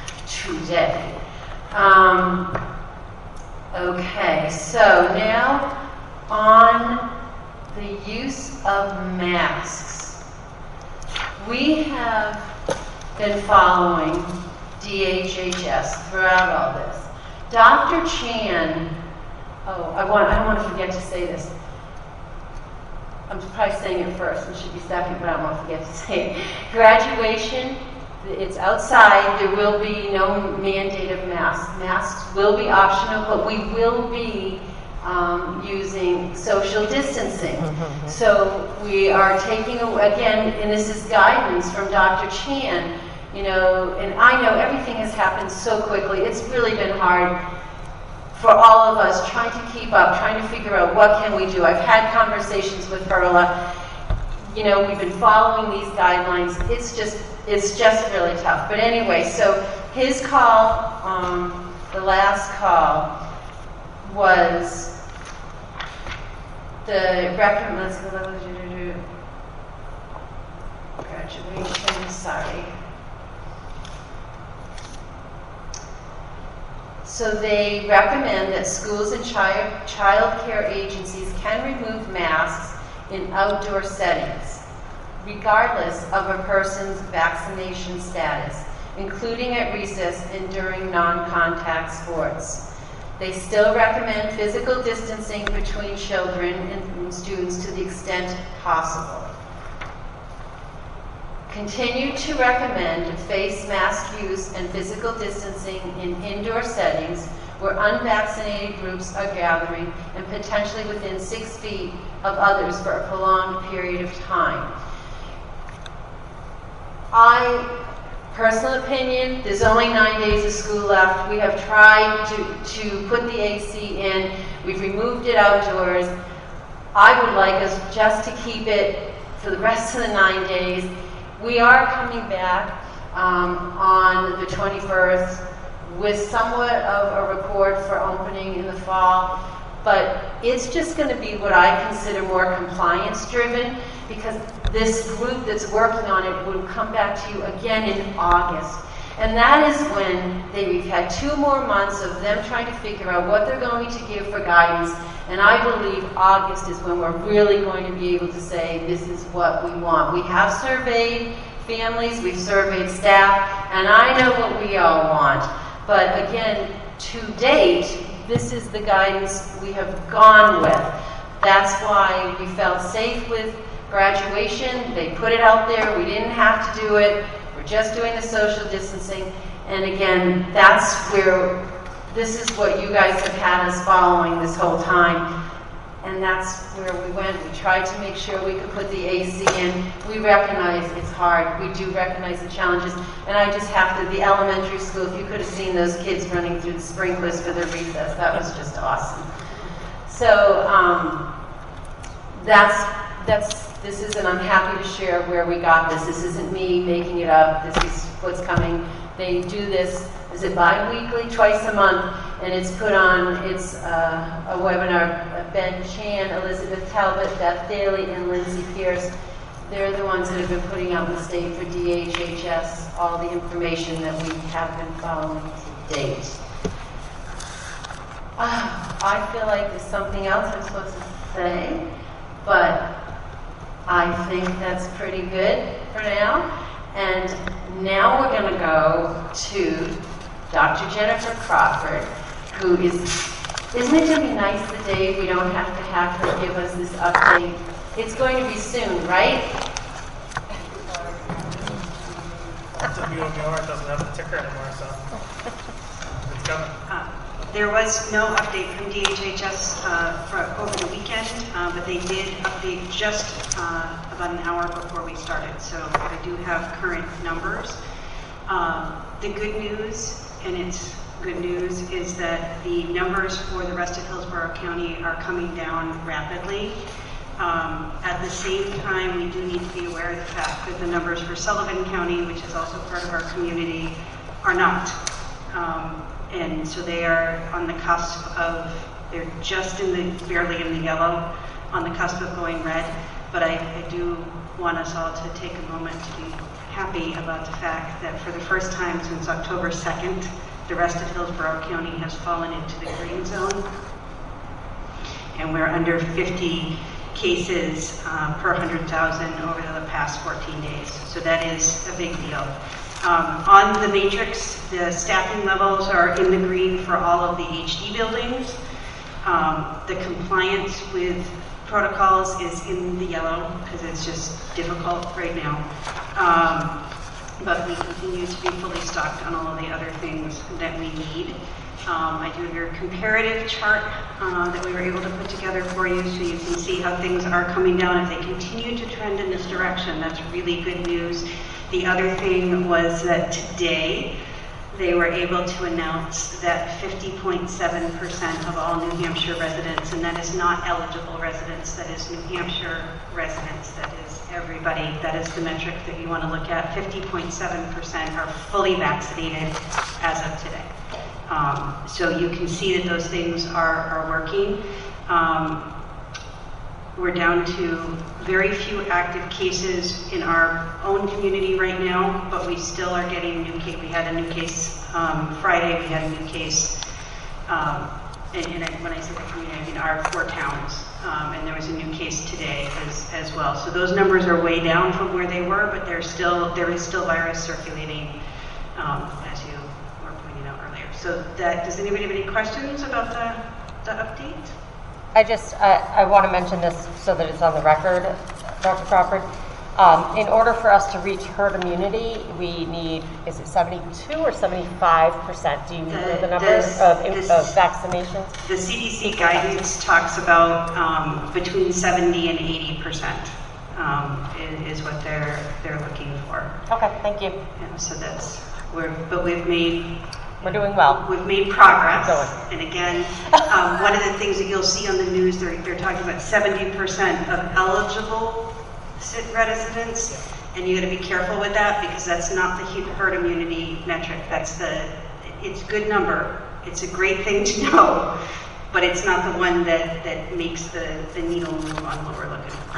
today. Um, okay, so now on the use of masks. We have been following D H H S throughout all this. Doctor Chan, oh, I want, I don't want to forget to say this. I'm probably saying it first, it should be second, but I don't want to forget to say it. Graduation, it's outside, there will be no mandate of masks. Masks will be optional, but we will be Um, using social distancing. Mm-hmm. So we are taking, again, and this is guidance from Doctor Chan, you know, and I know everything has happened so quickly. It's really been hard for all of us trying to keep up, trying to figure out what can we do. I've had conversations with Perla. You know, we've been following these guidelines. It's just, it's just really tough. But anyway, so his call, um, the last call, was the recommend, graduation, sorry. So they recommend that schools and child child care agencies can remove masks in outdoor settings, regardless of a person's vaccination status, including at recess and during non-contact sports. They still recommend physical distancing between children and students to the extent possible. Continue to recommend face mask use and physical distancing in indoor settings where unvaccinated groups are gathering and potentially within six feet of others for a prolonged period of time. I Personal opinion, there's only nine days of school left. We have tried to, to put the A C in. We've removed it outdoors. I would like us just to keep it for the rest of the nine days. We are coming back um, on the twenty-first with somewhat of a report for opening in the fall, but it's just going to be what I consider more compliance driven, because this group that's working on it will come back to you again in August. And that is when they, we've had two more months of them trying to figure out what they're going to give for guidance. And I believe August is when we're really going to be able to say, this is what we want. We have surveyed families, we've surveyed staff, and I know what we all want. But again, to date, this is the guidance we have gone with. That's why we felt safe with graduation. They put it out there. We didn't have to do it. We're just doing the social distancing. And again, that's where, this is what you guys have had us following this whole time. And that's where we went. We tried to make sure we could put the A C in. We recognize it's hard. We do recognize the challenges. And I just have to, the elementary school, if you could have seen those kids running through the sprinklers for their recess, that was just awesome. So um, that's, that's, this is, and I'm happy to share where we got this. This isn't me making it up. This is what's coming. They do this, is it bi-weekly, twice a month, and it's put on, it's uh, a webinar. Ben Chan, Elizabeth Talbot, Beth Daly, and Lindsay Pierce. They're the ones that have been putting out in the state for D H H S all the information that we have been following to date. Uh, I feel like there's something else I'm supposed to say, but I think that's pretty good for now. And now we're going to go to Doctor Jennifer Crawford, who is, isn't it going to be nice the day we don't have to have her give us this update? It's going to be soon, right? W M U R doesn't have the ticker anymore, so it's coming. Uh, there was no update from D H H S uh, for over the weekend, uh, but they did update just uh, about an hour before we started. So I do have current numbers. Um, the good news, and it's good news, is that the numbers for the rest of Hillsborough County are coming down rapidly. Um, at the same time, we do need to be aware of the fact that the numbers for Sullivan County, which is also part of our community, are not. Um, and so they are on the cusp of, they're just in the, barely in the yellow, on the cusp of going red. But I, I do want us all to take a moment to be happy about the fact that for the first time since October second, the rest of Hillsborough County has fallen into the green zone. And we're under fifty cases uh, per one hundred thousand over the past fourteen days. So that is a big deal. Um, on the matrix, the staffing levels are in the green for all of the H D buildings. Um, the compliance with protocols is in the yellow because it's just difficult right now. Um, but we continue to be fully stocked on all of the other things that we need. Um, I do your comparative chart uh, that we were able to put together for you so you can see how things are coming down. If they continue to trend in this direction, that's really good news. The other thing was that today they were able to announce that fifty point seven percent of all New Hampshire residents, and that is not eligible residents, that is New Hampshire residents, that is everybody, that is the metric that you want to look at, fifty point seven percent are fully vaccinated as of today. Um, so you can see that those things are, are working. Um, we're down to very few active cases in our own community right now, but we still are getting new case. We had a new case um, Friday, we had a new case, um, and, and when I say the community, I mean our four towns, um, and there was a new case today as, as well. So those numbers are way down from where they were, but there's still, there is still virus circulating, um, as you were pointing out earlier. So that, does anybody have any questions about the, the update? I just, I, I want to mention this so that it's on the record, Doctor Crawford. Um, in order for us to reach herd immunity, we need, is it seventy-two or seventy-five percent? Do you know the number this, of, this, of vaccinations? The C D C guidance talks about um, between seventy and eighty percent um, is, is what they're they're looking for. Okay, thank you. Yeah, so that's, we're, but we've made We're doing well. We've made progress. Going. And again, um, one of the things that you'll see on the news, they're, they're talking about seventy percent of eligible residents, and you got to be careful with that because that's not the herd immunity metric. That's the, it's a good number. It's a great thing to know, but it's not the one that, that makes the, the needle move on what we're looking for.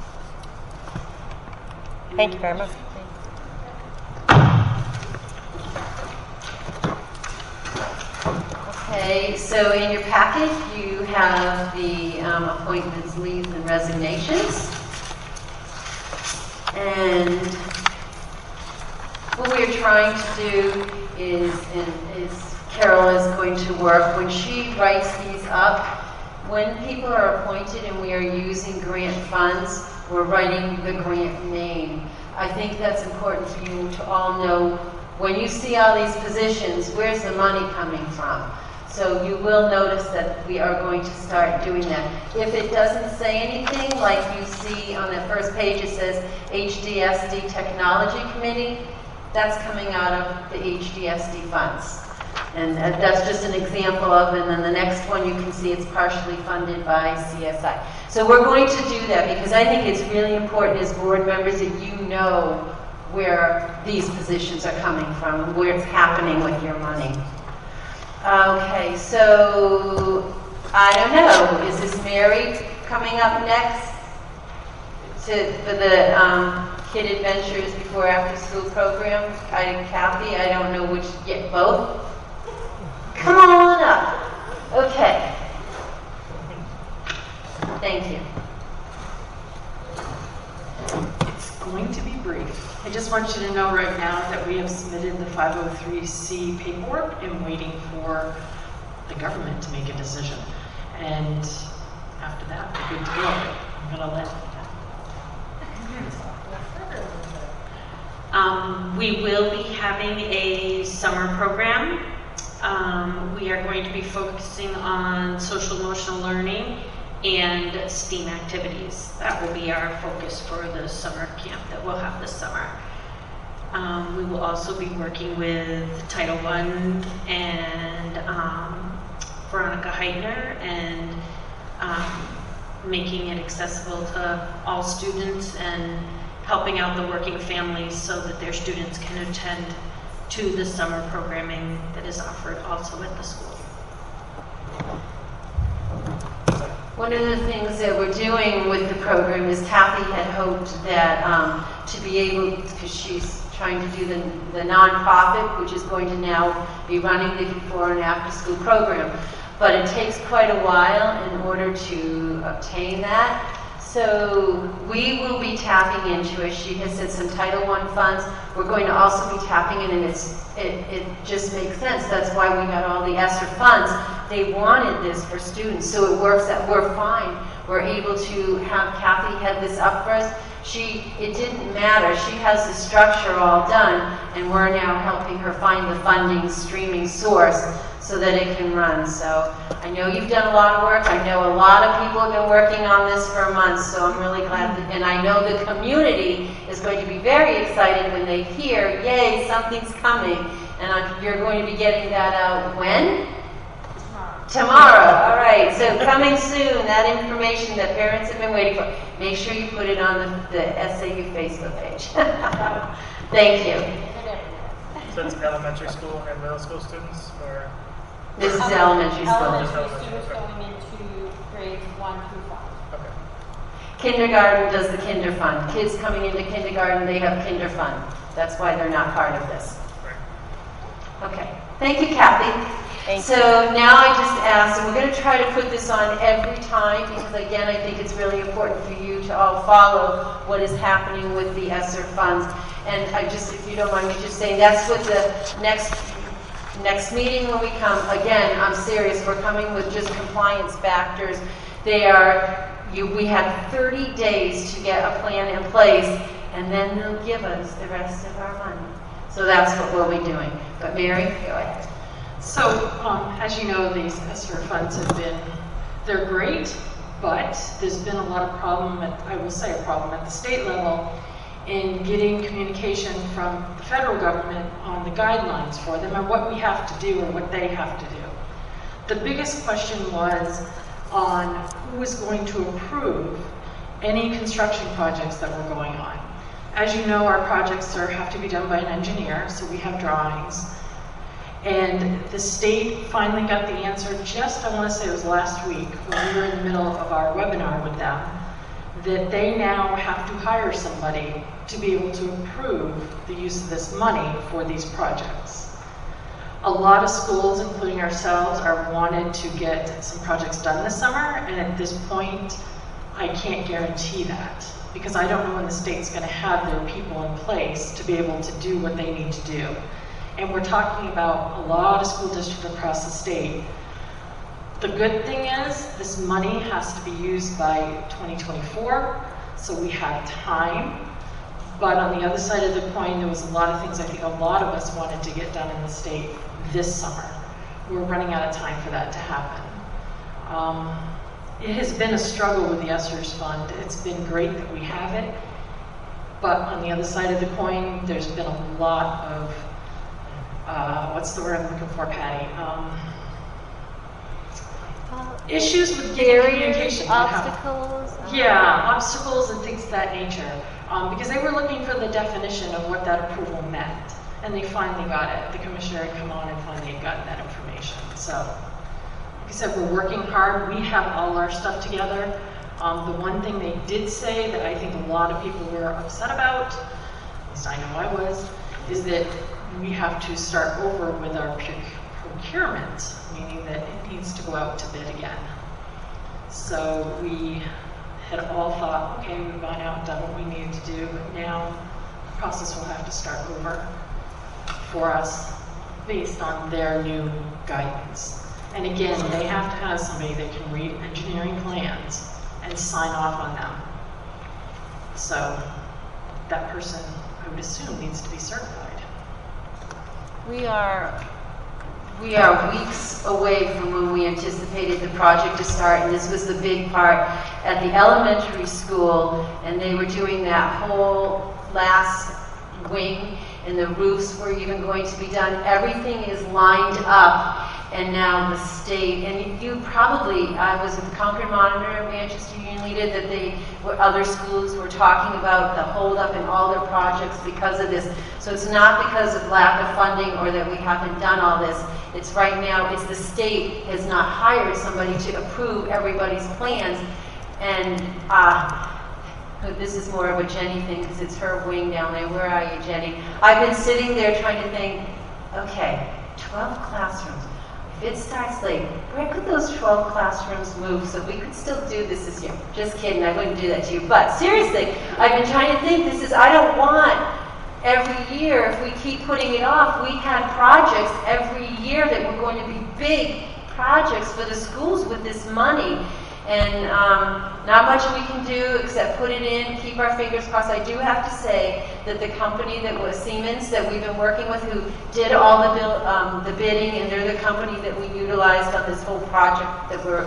Thank you very much. Okay, so in your packet you have the um, appointments, leaves, and resignations. And what we're trying to do is, and is Carol is going to work, when she writes these up, when people are appointed and we are using grant funds, we're writing the grant name. I think that's important for you to all know when you see all these positions, where's the money coming from? So you will notice that we are going to start doing that. If it doesn't say anything, like you see on the first page, it says H D S D Technology Committee, that's coming out of the H D S D funds. And uh, that's just an example of, and then the next one you can see it's partially funded by C S I. So we're going to do that because I think it's really important as board members that you know where these positions are coming from and where it's happening with your money. Okay, so I don't know. Is this Mary coming up next to for the um, Kid Adventures Before After School program? I, Kathy, I don't know which. Yeah, both. Come on up. Okay. Thank you. It's going to be brief. I just want you to know right now that we have submitted the five oh three C paperwork and waiting for the government to make a decision. And after that, we're good to go. I'm going to let um, we will be having a summer program. Um, we are going to be focusing on social emotional learning and STEAM activities. That will be our focus for the summer camp that we'll have this summer. Um, we will also be working with Title One and um, Veronica Heitner and um, making it accessible to all students and helping out the working families so that their students can attend to the summer programming that is offered also at the school. One of the things that we're doing with the program is Kathy had hoped that um, to be able, because she's trying to do the, the nonprofit, which is going to now be running the before and after school program. But it takes quite a while in order to obtain that. So we will be tapping into it. She has said some Title One funds. We're going to also be tapping in, and it's, it, it just makes sense. That's why we got all the ESSER funds. They wanted this for students, so it works that we're fine. We're able to have Kathy head this up for us. She, it didn't matter. She has the structure all done, and we're now helping her find the funding streaming source so that it can run. So I know you've done a lot of work. I know a lot of people have been working on this for months, so I'm really glad that, and I know the community is going to be very excited when they hear, yay, something's coming. And I, you're going to be getting that out when? Tomorrow. Tomorrow, all right. So coming soon, that information that parents have been waiting for. Make sure you put it on the, the S A U Facebook page. Thank you. So it's elementary school and middle school students, or? This is elementary school. Elementary students going into grades one through five. Okay. Kindergarten does the kinder fund. Kids coming into kindergarten, they have kinder fund. That's why they're not part of this. Right. Okay. Thank you, Kathy. Thank so you. now I just asked, and we're going to try to put this on every time because, again, I think it's really important for you to all follow what is happening with the ESSER funds. And I just, if you don't mind me just saying, that's what the next next meeting when we come. Again, I'm serious. We're coming with just compliance factors. They are, you, we have thirty days to get a plan in place, and then they'll give us the rest of our money. So that's what we'll be doing. But Mary, go ahead. So, um, as you know, these ESSER funds have been, they're great, but there's been a lot of problem, at, I will say a problem at the state level in getting communication from the federal government on the guidelines for them and what we have to do or what they have to do. The biggest question was on who is going to approve any construction projects that were going on. As you know, our projects are, have to be done by an engineer, so we have drawings. And the state finally got the answer just, I want to say it was last week, when we were in the middle of our webinar with them, that they now have to hire somebody to be able to approve the use of this money for these projects. A lot of schools, including ourselves, are wanted to get some projects done this summer, and at this point, I can't guarantee that, because I don't know when the state's going to have their people in place to be able to do what they need to do. And we're talking about a lot of school districts across the state. The good thing is this money has to be used by twenty twenty-four, so we have time. But on the other side of the coin, there was a lot of things I think a lot of us wanted to get done in the state this summer. We're running out of time for that to happen. Um, it has been a struggle with the ESSERS Fund. It's been great that we have it, but on the other side of the coin, there's been a lot of, uh, what's the word I'm looking for, Patty? Um, issues with getting communication. Obstacles? Yeah, obstacles and things of that nature. Um, because they were looking for the definition of what that approval meant. And they finally got it. The commissioner had come on and finally had gotten that information. So, like I said, we're working hard. We have all our stuff together. Um, the one thing they did say that I think a lot of people were upset about, at least I know I was, is that we have to start over with our procurement, meaning that it needs to go out to bid again. So we had all thought, okay, we've gone out and done what we needed to do, but now the process will have to start over for us based on their new guidance. And again, they have to have somebody that can read engineering plans and sign off on them. So that person, I would assume, needs to be certified. We are, we are weeks away from when we anticipated the project to start, and this was the big part at the elementary school, and they were doing that whole last wing, and the roofs were even going to be done. Everything is lined up, and now the state, and you probably, I was at the Concord Monitor, Manchester Union Leader, that they, were, other schools were talking about the holdup in all their projects because of this. So it's not because of lack of funding or that we haven't done all this. It's right now, it's the state has not hired somebody to approve everybody's plans. And uh, this is more of a Jenny thing because it's her wing down there. Where are you, Jenny? I've been sitting there trying to think, okay, twelve classrooms. If it starts late, where could those twelve classrooms move so we could still do this this year? Just kidding, I wouldn't do that to you. But seriously, I've been trying to think, this is, I don't want every year, if we keep putting it off, we had projects every year that were going to be big projects for the schools with this money. And um, not much we can do except put it in, keep our fingers crossed. I do have to say that the company that was Siemens that we've been working with, who did all the, bill, um, the bidding, and they're the company that we utilized on this whole project that we're,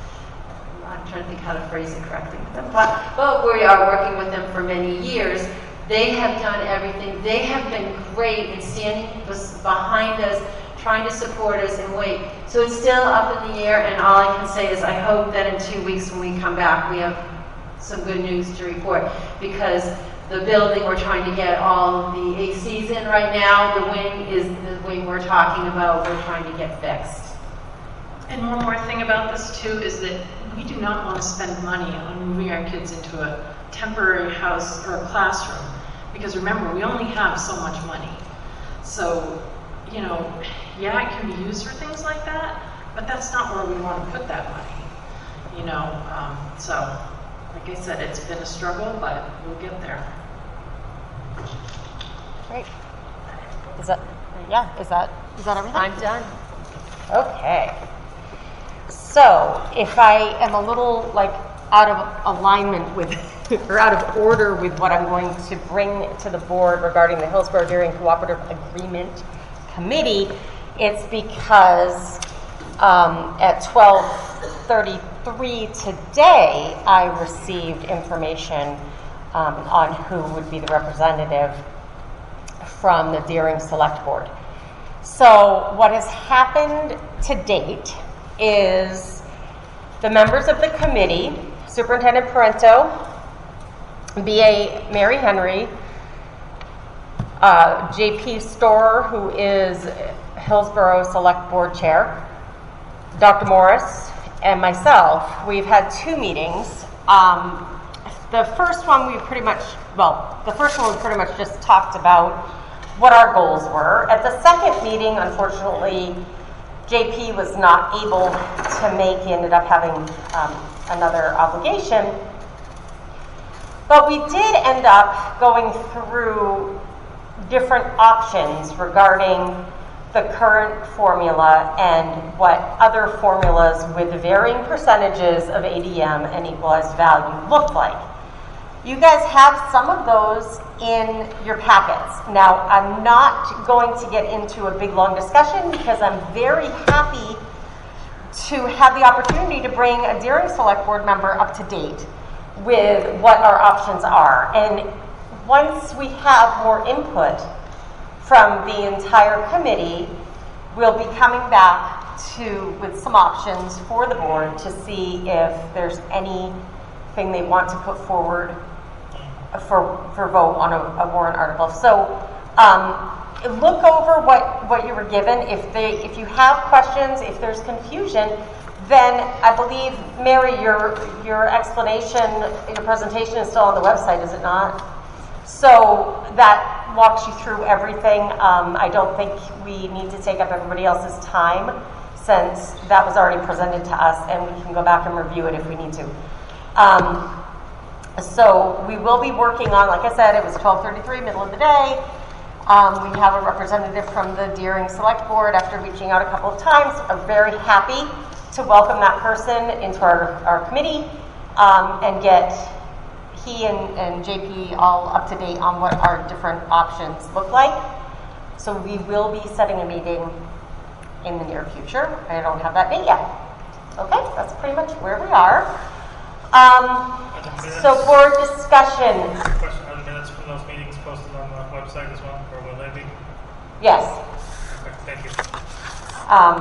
I'm trying to think how to phrase it correctly, but, but we are working with them for many years. They have done everything. They have been great in standing behind us, trying to support us and wait. So it's still up in the air, and all I can say is I hope that in two weeks when we come back, we have some good news to report, because the building we're trying to get all the A Cs in right now, the wing is the wing we're talking about, we're trying to get fixed. And one more thing about this too is that we do not want to spend money on moving our kids into a temporary house or a classroom, because remember, we only have so much money. So, you know, yeah, it can be used for things like that, but that's not where we want to put that money, you know. Um, so, like I said, it's been a struggle, but we'll get there. Great. Is that, yeah, is that, is that everything? I'm done. Okay. So, if I am a little, like, out of alignment with, or out of order with what I'm going to bring to the board regarding the Hillsborough Dairy and Cooperative Agreement Committee, it's because um, at twelve thirty-three today, I received information um, on who would be the representative from the Deering Select Board. So what has happened to date is the members of the committee, Superintendent Parento, B A Mary Henry, uh, J P Storer, who is Hillsborough Select Board Chair, Doctor Morris, and myself, we've had two meetings. Um, the first one we pretty much, well, the first one we pretty much just talked about what our goals were. At the second meeting, unfortunately, J P was not able to make, he ended up having um, another obligation. But we did end up going through different options regarding the current formula and what other formulas with varying percentages of A D M and equalized value look like. You guys have some of those in your packets. Now, I'm not going to get into a big, long discussion because I'm very happy to have the opportunity to bring a Deering Select Board member up to date with what our options are. And once we have more input from the entire committee, we'll be coming back to with some options for the board to see if there's anything they want to put forward for for vote on a, a warrant article. So um, look over what what you were given. If they if you have questions, if there's confusion, then I believe, Mary, your your explanation, your presentation is still on the website, is it not? So that walks you through everything. Um, I don't think we need to take up everybody else's time since that was already presented to us, and we can go back and review it if we need to. Um, so we will be working on, like I said, it was twelve thirty-three, middle of the day. Um, we have a representative from the Deering Select Board after reaching out a couple of times. I'm very happy to welcome that person into our, our committee um, and get he and, and J P all up to date on what our different options look like. So we will be setting a meeting in the near future. I don't have that date yet. Okay, that's pretty much where we are. Um, so board discussion. Question, are the minutes from those meetings posted on the website as well, or will they be? Yes. Okay, thank you. Um,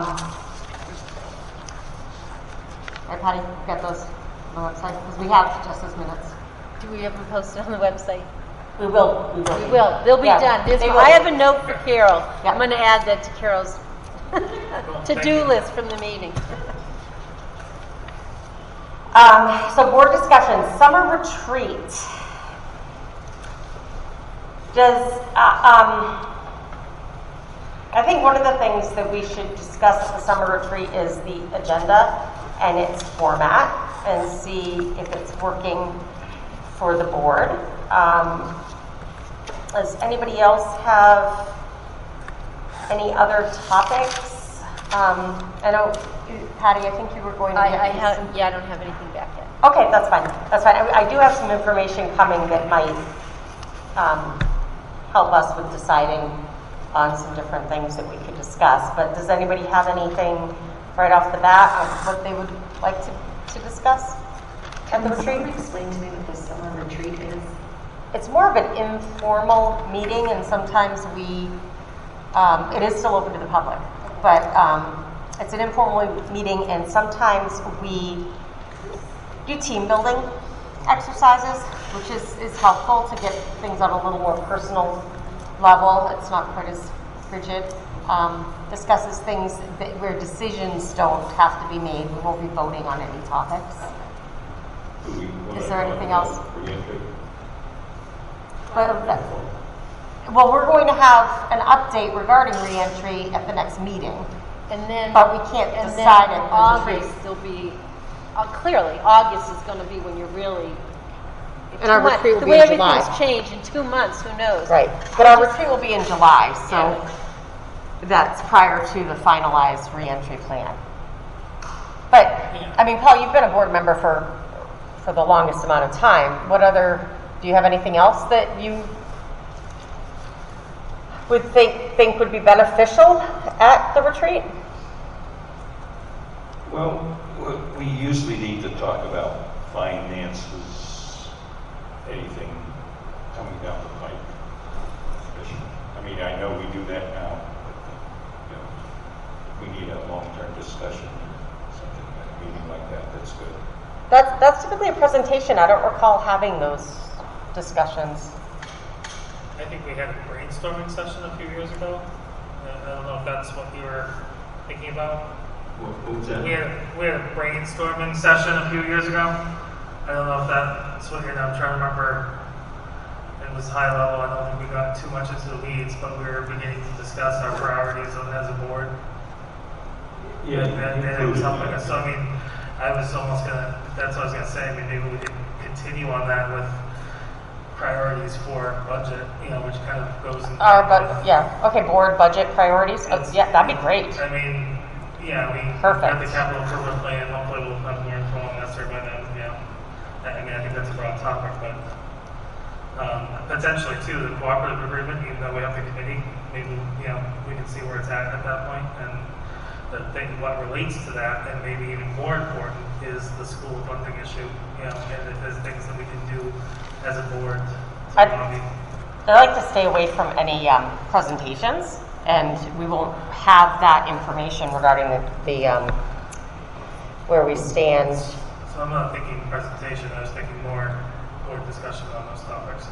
right, Patty, get those on the website because we have just those minutes. Do we have them posted on the website? We will. We will. We will. They'll be Yeah, done. There's they one- will. I have a note for Carol. Yeah. I'm going to add that to Carol's Thank to-do you. list from the meeting. Um, so board discussion, summer retreat. Does, uh, um, I think one of the things that we should discuss at the summer retreat is the agenda and its format and see if it's working for the board. Um, does anybody else have any other topics? Um, I know, Patty, I think you were going to I, get I these- have, yeah, I don't have anything back yet. Okay, that's fine. That's fine. I, I do have some information coming that might um, help us with deciding on some different things that we could discuss. But does anybody have anything right off the bat of what they would like to, to discuss at the retreat? Can you explain to me what the summer retreat is? It's more of an informal meeting, and sometimes we, um, it is still open to the public, but um, it's an informal meeting, and sometimes we do team building exercises, which is, is helpful to get things on a little more personal level. It's not quite as rigid. Um, discusses things that, where decisions don't have to be made. We won't be voting on any topics. Is there anything else? But, well, we're going to have an update regarding reentry at the next meeting. And then, But we can't and decide then it. August, there'll be, uh, clearly, August is going to be when you're really. if And our two months- retreat will the be way in July. everything's changed in two months, who knows? Right. But our retreat will be in July, so that's prior to the finalized reentry plan. But, I mean, Paul, you've been a board member for, for the longest amount of time. What other, do you have anything else that you would think, think would be beneficial at the retreat? Well, we usually need to talk about finances, anything coming down the pipe. I mean, I know we do that now, but you know, we need a long-term discussion, something like a meeting like that. That's good. That's, that's typically a presentation. I don't recall having those discussions. I think we had a brainstorming session a few years ago. Uh, I don't know if that's what you were thinking about. What was that? We had, we had a brainstorming session a few years ago. I don't know if that's what you're, I'm trying to remember. It was high level. I don't think we got too much into the weeds, but we were beginning to discuss our priorities as a board. Yeah, And, and, and it was helping us. So, I mean, I was almost going to, that's what I was going to say. I mean, maybe we could continue on that with priorities for budget, you know, which kind of goes in. Our, but yeah, okay, board budget priorities. Oh, yeah, that'd be great. I mean, yeah, we Perfect. got the capital improvement plan. Hopefully, we'll have more info on that, or by then, you know. I I mean, I think that's a broad topic, but Um, potentially too, the cooperative agreement, even though we have the committee, maybe, you know, we can see where it's at at that point, and the thing, what relates to that, and maybe even more important, is the school funding issue, you know, and if there's things that we can do as a board to I'd, lobby. I'd like to stay away from any um, presentations, and we won't have that information regarding the, the um, where we stand. So I'm not thinking presentation, I was thinking more board discussion on those topics.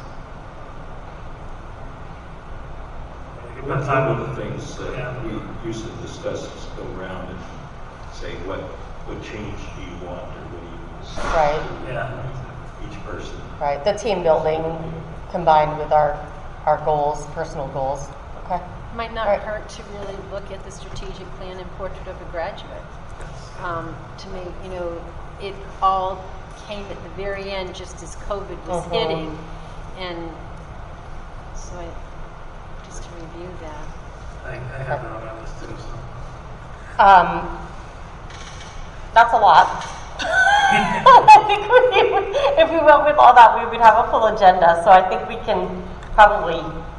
One of the things that yeah. we usually discuss is go around and say, what what change do you want, or what do you right. yeah. each person. Right, the team building combined with our, our goals, personal goals. Okay. Might not right. hurt to really look at the strategic plan and portrait of a graduate. Um, to me, you know, it all came at the very end just as COVID was mm-hmm. hitting, and so I, just to review that. I, I have it on my list too. So. Um, that's a lot. I think we, if we went with all that, we would have a full agenda. So I think we can probably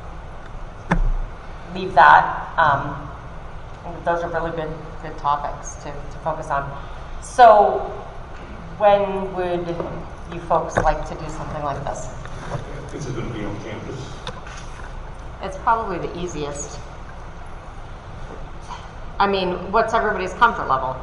leave that. Um, those are really good, good topics to, to focus on. So when would you folks like to do something like this? Is it going to be on campus? It's probably the easiest. I mean, what's everybody's comfort level?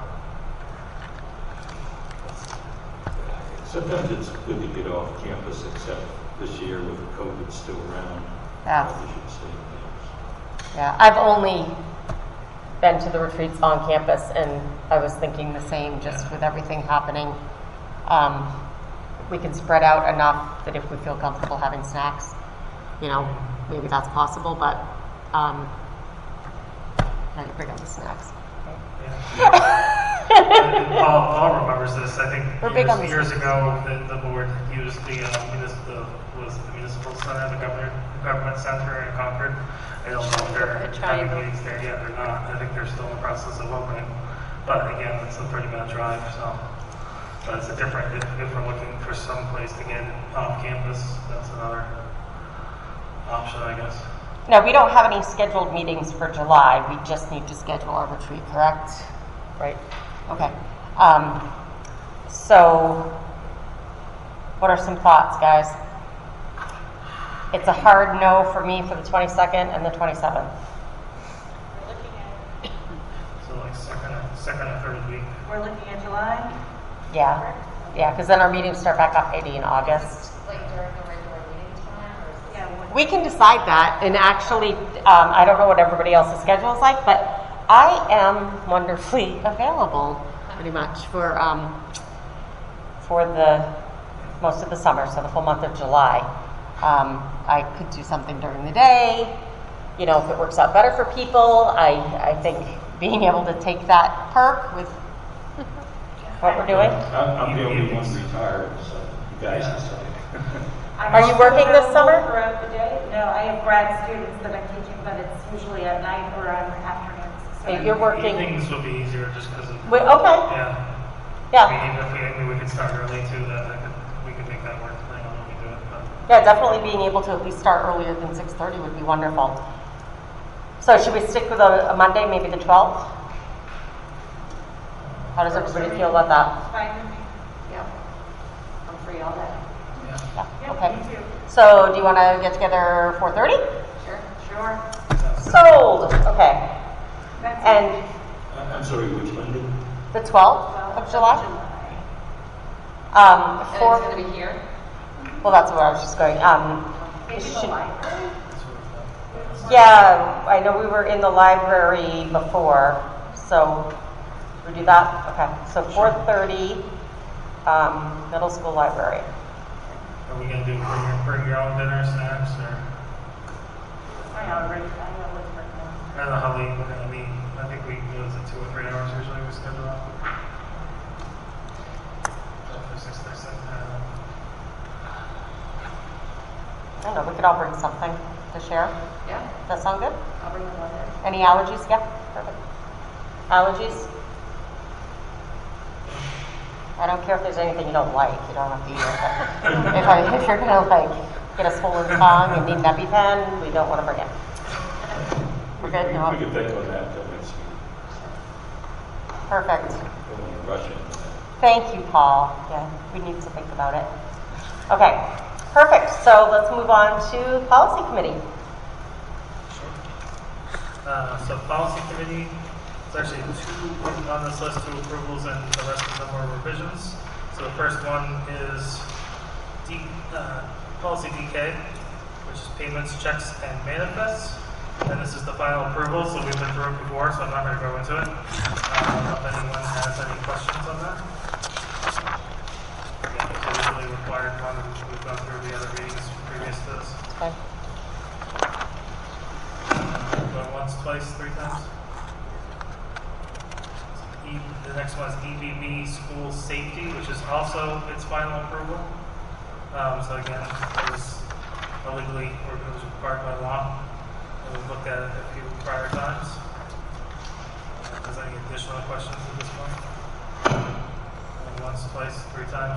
Sometimes it's good to get off campus, except this year with COVID still around. Yeah. We should stay indoors. Yeah, I've only been to the retreats on campus, and I was thinking the same, just with everything happening. Um, we can spread out enough that if we feel comfortable having snacks, you know, maybe that's possible, but um, I can bring up the snacks. Yeah. Paul, Paul remembers this. I think We're big on years, years ago, the, the board used the, uh, municipal, was the municipal center, the government, government center in Concord. I don't know if they're having meetings there yet or not. I think they're still in the process of opening. But again, it's a thirty minute drive, so. But it's a different, if, if we're looking for some place to get off campus, that's another option, I guess. No, we don't have any scheduled meetings for July. We just need to schedule our retreat, correct? Right. Okay. Um, so, what are some thoughts, guys? It's a hard no for me for the twenty-second and the twenty-seventh. So like second, second or third week. We're looking at July? Yeah. Yeah, because then our meetings start back up maybe in August. Like during the regular meeting time, or is this? Yeah. We can decide that, and actually, um, I don't know what everybody else's schedule is like, but I am wonderfully available, pretty much, for um, for the most of the summer, so the full month of July. Um, I could do something during the day, you know, if it works out better for people. I I think being able to take that perk with what we're doing. I'm, I'm the only one retired, so you guys decide. Are you working this summer? Throughout the day? No, I have grad students that I'm teaching, but it's usually at night or on afternoons. So you're working. Evenings will be easier just because of. Wait, okay. Yeah. Yeah. I mean, even if we, I mean, we could start early too, that I could, we could make that work depending on when we do it. But. Yeah, definitely being able to at least start earlier than six thirty would be wonderful. So should we stick with a, a Monday, maybe the twelfth? How does everybody feel about that? Fine with me. Yep. I'm free all day. Yeah. Yeah, Okay. me too. So do you want to get together four thirty? Sure. Sure. Sold. Okay. That's And it. I'm sorry, which Monday? the twelfth of July? Um, And it's for, going to be here? well, that's where I was just going. Um, Maybe the should- library? yeah, I know we were in the library before, so we do that? Okay, so four thirty, um, middle school library. Are we gonna do bring your, bring your own dinner, snacks, or? I know, right, I know what's right now. I don't know how late we're gonna meet. I think we, what is it, two or three hours usually we schedule out? For six, thirty, seven, uh, I don't know, we could all bring something to share. Yeah. Does that sound good? I'll bring the letter. Any allergies? Yeah, perfect. Allergies? I don't care if there's anything you don't like. You don't have to eat it. But if, I, if you're gonna like get a swollen tongue and need an EpiPen, we don't want to forget. We're good? No? We can think on that till next week. Perfect. Don't want to rush into that. Thank you, Paul. Yeah, we need to think about it. Okay, perfect. So let's move on to policy committee. Uh, so policy committee, there's actually two on this list, two approvals, and the rest of them are revisions. So the first one is D, uh, policy D K, which is payments, checks, and manifests. And this is the final approval, so we've been through it before, so I'm not going to go into it. Uh, I don't know if anyone has any questions on that. Yeah, it's a legally required one, and we've gone through the other meetings previous to this. Okay. Going once, twice, three times. E, the next one is E B B school safety, which is also its final approval. Um, so again, it was illegally, or it was required by law. And we've looked at it a few prior times. Uh, Is there any additional questions at this point? Going once, twice, three times.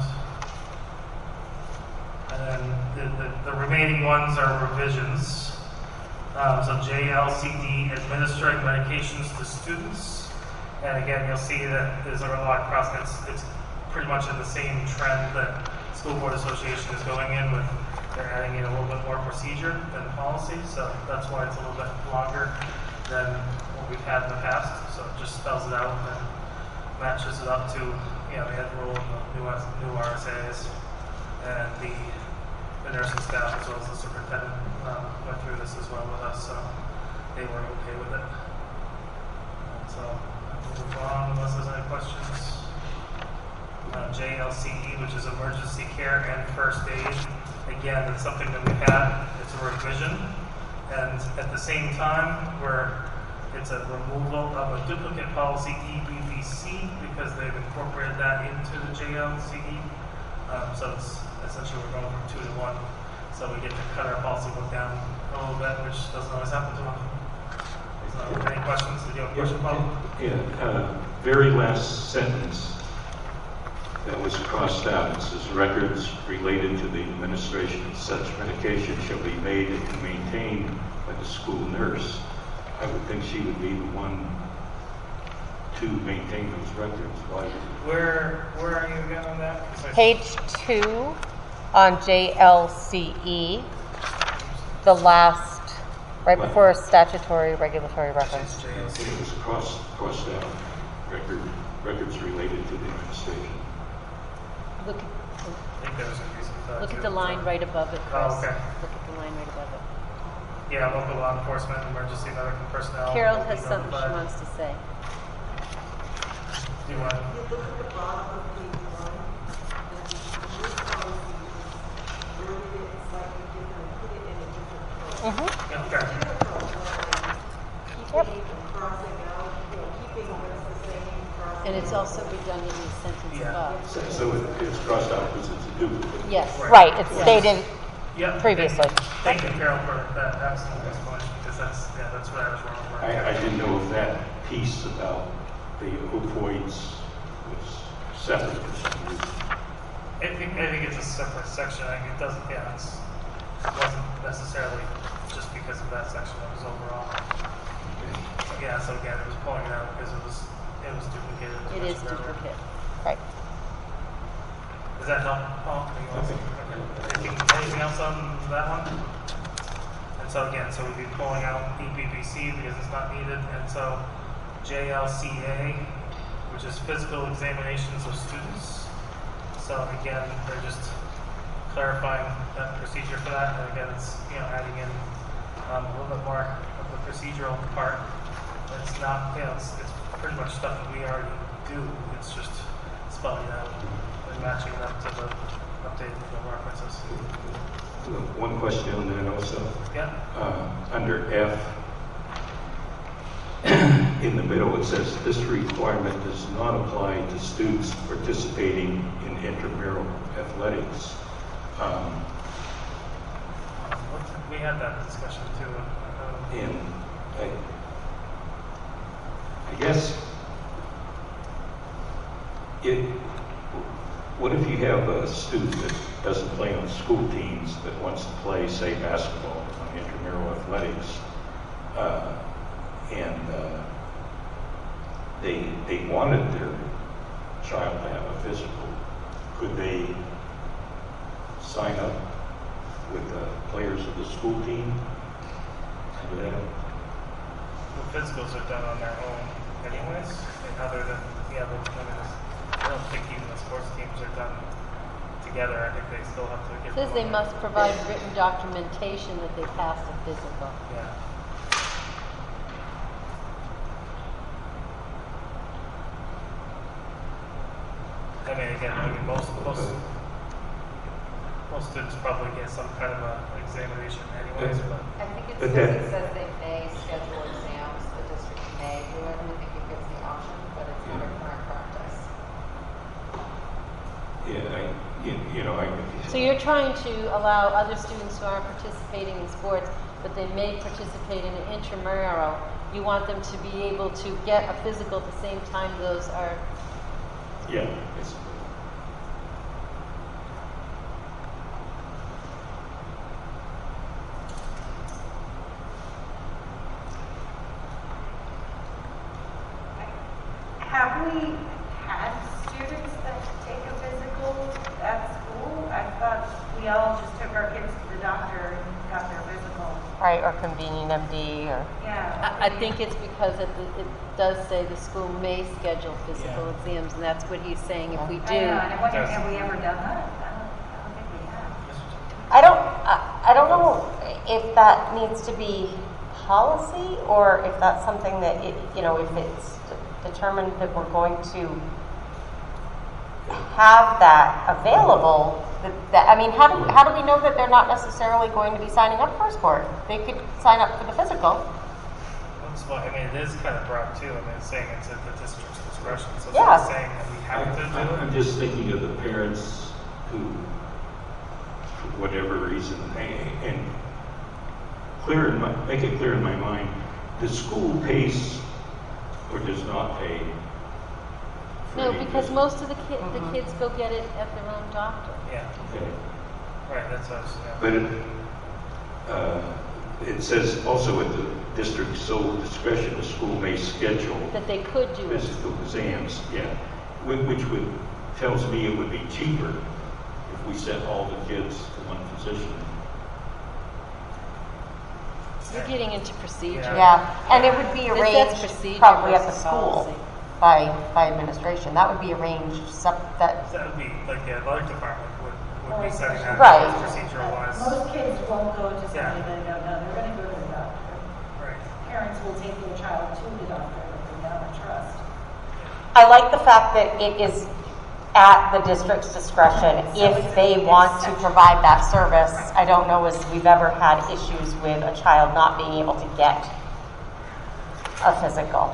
And then the, the, the remaining ones are revisions. Um, so J L C D, administering medications to students. And again, you'll see that there's a lot of cross, it's, it's pretty much in the same trend that School Board Association is going in with. They're adding in a little bit more procedure than policy, so that's why it's a little bit longer than what we've had in the past. So it just spells it out and then matches it up to, you know, the ed rule and the new, new R S As. And the, the nursing staff as well as the superintendent um, went through this as well with us, so they were okay with it. And so I'll move on unless there's any questions. Uh, J L C E, which is emergency care and first aid. Again, it's something that we've had. It's a revision, and at the same time, we're it's a removal of a duplicate policy E B B C because they've incorporated that into the J L C E. Um, so it's essentially we're going from two to one. So we get to cut our policy book down a little bit, which doesn't always happen to us. So, any questions? Did you have a question, Paul? Yeah, uh, very last sentence that was crossed out. It says records related to the administration of such medication shall be made and maintained by the school nurse. I would think she would be the one to maintain those records. Why? Where where are you again on that? 'Cause I- Page two on J L C E, the last, right before a statutory regulatory reference. It was crossed, crossed out. Record, records related to the administration. Look I think there was a piece of that Look too, at the line so- right above it, Chris. Oh, okay. Look at the line right above it. Yeah, local law enforcement, emergency medical personnel. Carol will be has something she notified. wants to say. Do you want? You look at the bottom of page one, and the new policy is worded it slightly different, put it in a different code. Mm-hmm. Yeah, okay. Yep. Keeping, crossing out, you know, keeping what's the same, crossing And it's out. also redundant in the sentence Yeah. above. So, so it, it's crossed out because it's a duplicate. Yes. Right, it's Yes. stated Yeah. previously. Thank you, Carol, for that excellent explanation, because that's, yeah, that's what I was wrong for. I, I didn't know if that piece about the opioids was separate for some reason. I think, I think it's a separate section, I think it doesn't, yeah, it's, it wasn't necessarily just because of that section, it was overall. Yeah, so again, it was pulling it out because it was, it was duplicated. It is duplicate. Right. Does that help, Paul? Anything else? Okay. Anything, anything else on that one? And so again, so we'd be pulling out E B B C because it's not needed, and so J L C A, which is physical examinations of students. So again, they're just clarifying that procedure for that, and again, it's, you know, adding in um, a little bit more of the procedural part. It's not, you know, it's, it's pretty much stuff that we already do, it's just spelling it out and matching it up to the updated legal references. One question on that also. Yeah. Uh, under F, in the middle, it says this requirement does not apply to students participating in intramural athletics. Um, We had that discussion too. Um, and I, I guess it. What if you have a student that doesn't play on school teams but wants to play, say, basketball on intramural athletics, uh, and uh, they they wanted their child to have a physical, could they sign up with the players of the school team for that? The physicals are done on their own anyways, and other than, yeah, but I mean, I don't think even the sports teams are done together. I think they still have to It get. says them they on must provide written documentation that they passed a physical. Yeah. I mean, again, I mean, most, most, most students probably get some kind of a examination anyways, but. I think it But says, that- it says they may schedule exams, the district may do it, and I think it gives the option, but it's not a current practice. Yeah, I, you, you know, I. So you're trying to allow other students who aren't participating in sports, but they may participate in an intramural. You want them to be able to get a physical at the same time those are. Yeah, it's, Have we had students that take a physical at school? I thought we all just took our kids to the doctor and got their physical. Right, or convening M D, or. Yeah. I, I think it's because it, it does say the school may schedule physical exams, and that's what he's saying. If we do, I know, and I wonder, have we ever done that? I don't, I don't think we have. I don't, I, I don't know if that needs to be policy, or if that's something that, it, you know, if it's determined that we're going to have that available, that, that, I mean, how do, how do we know that they're not necessarily going to be signing up for a sport? They could sign up for the physical. That's why, I mean, it is kind of broad too. I mean, it's saying it's at the district's discretion, so it's Yeah. not saying that we have to do I'm, it. I'm just thinking of the parents who, for whatever reason, and, and clear in my, make it clear in my mind, the school pays or does not pay. for no, any because visit. most of the ki- the kids go get it at their own doctor. Yeah. Okay. Right, that's what I was, yeah. But it, uh, it says also at the district's sole discretion, the school may schedule That they could do it. physical exams, yeah, Whi- which would, tells me it would be cheaper if we sent all the kids to one physician. You're getting into procedure. Yeah, and it would be This- arranged that's procedure probably at the versus school policy. by, by administration. That would be arranged, sep- that, That would be, like, the athletic department would, would be setting that Right. procedural wise. Most kids won't go to somebody Yeah. they don't know. They're going to go to the doctor. Right. Parents will take their child to the doctor that they know and trust. I like the fact that it is at the district's discretion if they want to provide that service. I don't know as we've ever had issues with a child not being able to get a physical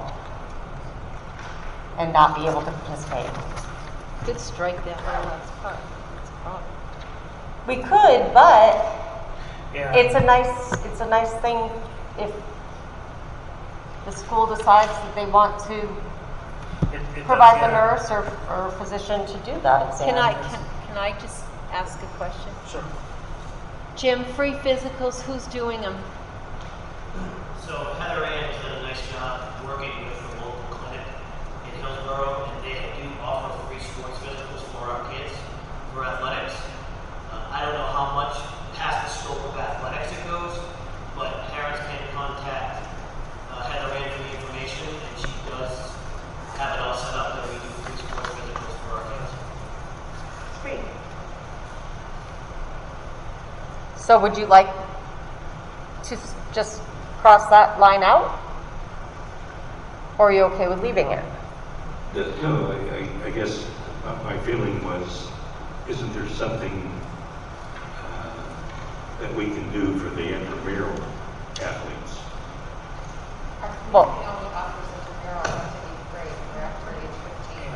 and not be able to participate. Could strike that whole last part. That's a problem. We could, but Yeah. it's a nice, it's a nice thing if the school decides that they want to It, it does, provide the yeah. nurse or, or physician to do that exam. Can I can, can I just ask a question? Sure. Jim, free physicals, who's doing them? So Heather Ann has done a nice job working with the local clinic in Hillsborough, and they do offer free sports physicals for our kids for athletics. Uh, I don't know how much past the scope of athletics it goes, but parents can contact uh, Heather Ann for the information, and she does have it all set up that we do free sports physicals for our kids. Great. So would you like to s- just cross that line out? Or are you okay with leaving it? The- No, I, I, I guess uh, my feeling was, isn't there something uh, that we can do for the intramural athletes? Well, We only offer intramural up to eighth grade, we're after age fifteen.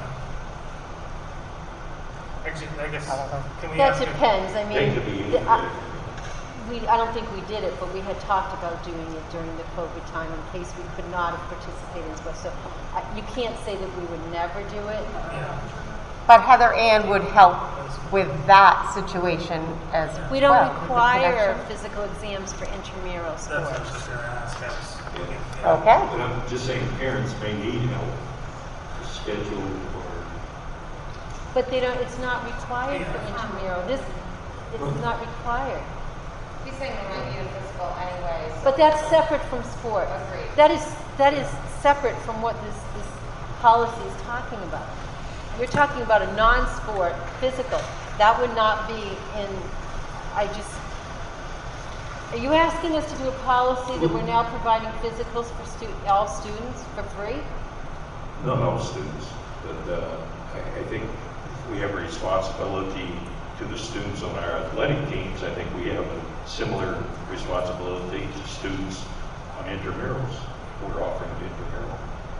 Actually, I guess, can we That ask you- depends. I They mean, could be the- I- integrated. we, I don't think we did it, but we had talked about doing it during the COVID time in case we could not have participated in sports. So uh, you can't say that we would never do it. Yeah. but Heather Ann would help with that situation as well. We don't with the require connection. physical exams for intramural That's what I was sports. just gonna ask, I was looking, yeah. Okay. But I'm just saying parents may need help to schedule or. But they don't, it's not required for intramural. This, it's not required. He's saying they might need a physical anyway. so- But that's separate from sport. Agreed. That is, that is separate from what this, this policy is talking about. We're talking about a non-sport physical. That would not be in, I just, are you asking us to do a policy that we're now providing physicals for stu, all students for free? Not all students, but uh, I, I think we have a responsibility to the students on our athletic teams. I think we have a similar responsibility to students on intramurals. We're offering an intramural.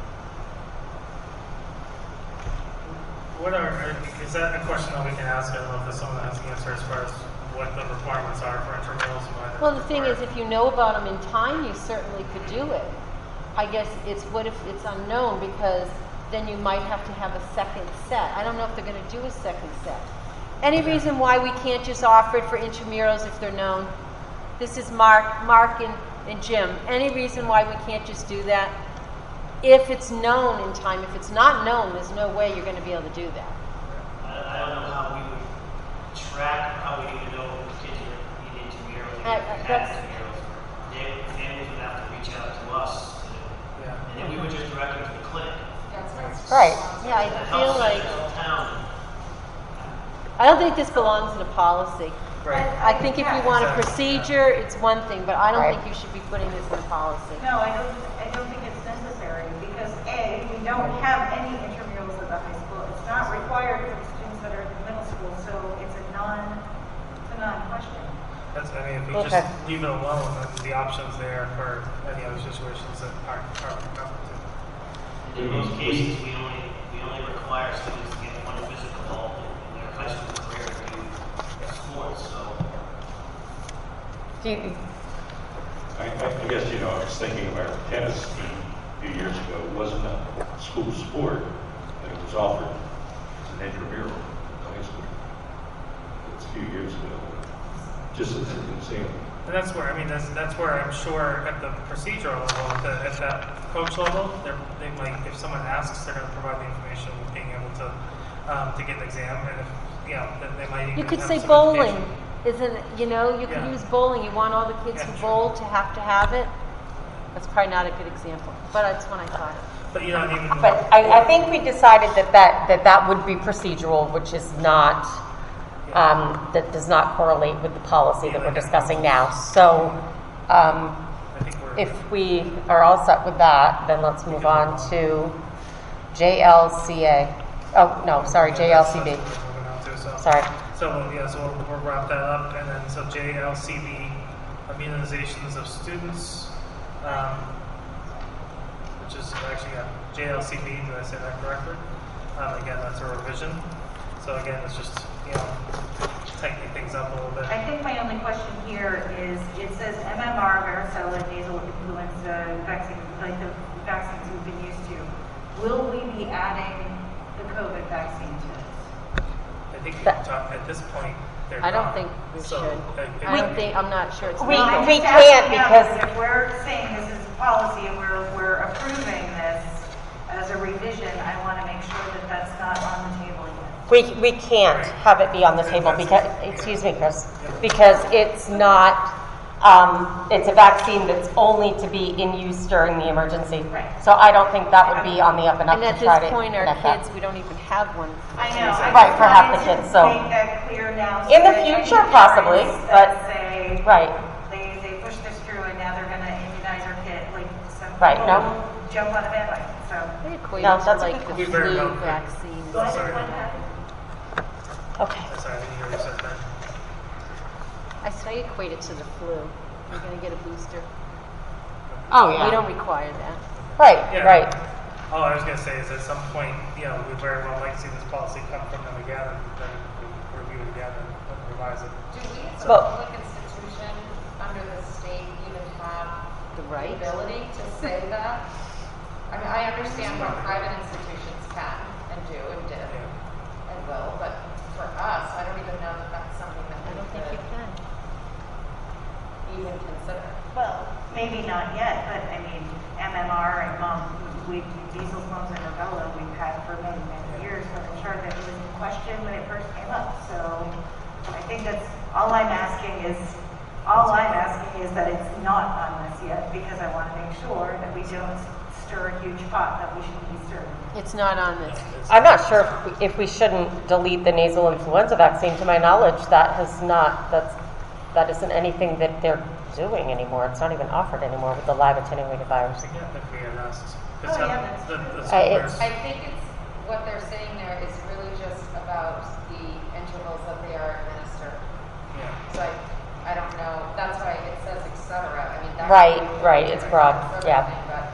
What are, is that a question that we can ask? I don't know if there's someone that has the answer as far as what the requirements are for intramurals and why they're Well, the thing is, required. if you know about them in time, you certainly could do it. I guess it's what if it's unknown, because then you might have to have a second set. I don't know if they're going to do a second set. Any reason why we can't just offer it for intramurals if they're known? This is Mark, Mark and, and Jim. Any reason why we can't just do that? If it's known in time. If it's not known, there's no way you're going to be able to do that. I, I don't know how we would track, how we even know if kids are in intramurals, I- I- or that's- had intramurals. They, families would have to reach out to us, to, and then we would just direct them to the clinic. Right. Yeah, I The feel health like, center in town. I don't think this belongs in a policy. Right. I think if you want a Exactly. procedure, it's one thing, but I don't Right. think you should be putting this in a policy. No, I don't, I don't think it's necessary, because A, we don't have any intramurals at the high school. It's not required for the students that are in the middle school, so it's a non, it's a non-question. That's, I mean, if we Okay. just leave it alone, then the options there for any other situations that aren't, aren't covered. In most cases, we only, we only require students to get one physical in their high school career to do sports, so. Do you, I, I guess, you know, I was thinking of our tennis team a few years ago. It wasn't a school sport, but it was offered as an intramural in high school. It's a few years ago, just as an example. And that's where, I mean, that's, that's where I'm sure at the procedural level, at, the, at that coach level, they're, they might, if someone asks, they're going to provide the information with being able to, um, to get an exam, and if, you know, then they might even You could have say some bowling, education. isn't it, you know, you could Yeah. use bowling. You want all the kids Yeah, who sure. bowl to have to have it. That's probably not a good example, but that's when I thought. But you don't even. but I, I think we decided that that, that that would be procedural, which is not, um, that does not correlate with the policy that we're discussing now. So, um, I think we're. if we are all set with that, then let's move on to J L C A. Oh, no, sorry, J L C B. That's what we're moving on to, so. Sorry. So, yeah, so we'll, we'll wrap that up, and then, so J L C B, immunizations of students, um, which is actually, yeah, J L C B, did I say that correctly? Um, again, that's a revision. So again, it's just, you know, tightening things up a little bit. I think my only question here is, it says M M R, varicella, nasal influenza vaccine, like the vaccines we've been used to. Will we be adding the COVID vaccine to this? I think we can talk, at this point, they're I don't not. think we So, should. uh, I it- don't think, I'm not sure it's We- legal. I'm we just can't asking now, because- If we're saying this is policy and we're, we're approving this as a revision, I want to make sure that that's not on the table yet. We, we can't have it be on the table because, excuse me, Chris, because it's not, um, it's a vaccine that's only to be in use during the emergency. Right. So I don't think that would be on the up and up And to at try this to point, our connect that. kids, we don't even have one. I know. I Right, just for half the wanted to kids, so- Make that clear now. so In the that any future, possibly, parents but- that say, Right. they, they push this through and now they're gonna immunize our kid, like some Right, people no. jump on a bandwagon, so. They equate No, it to that's a like good the We very well flu could. vaccine. What- Sorry. what happened? Okay. Sorry, I didn't hear you said that. I say equate it to the flu. You're gonna get a booster. Oh, yeah. We don't require that. Right, Yeah. right. All I was gonna say is at some point, you know, we very well might see this policy come from them again, and then we review it again and revise it. Do we as a Well- public institution under the state even have The the right? ability to say that? I mean, I understand what private institutions can and do and did and will, but for us, I maybe not yet, but I mean, M M R and mom, we, measles, mumps, and rubella we've had for many, many years, but I'm sure that it was in question when it first came up. So I think that's, all I'm asking is, all I'm asking is that it's not on this yet, because I want to make sure that we don't stir a huge pot that we shouldn't be stirring. It's not on this. I'm not sure if we, if we shouldn't delete the nasal influenza vaccine. To my knowledge, that has not, that's, that isn't anything that they're doing anymore. It's not even offered anymore with the live attenuated virus. Yeah, if we had asked. Oh, yeah, that's the, the, the Uh, it's- I think it's, what they're saying there is really just about the intervals that they are administered. Yeah. So I, I don't know, that's why it says et cetera. I mean, that's. Right, right, it's broad, for yeah. everything, but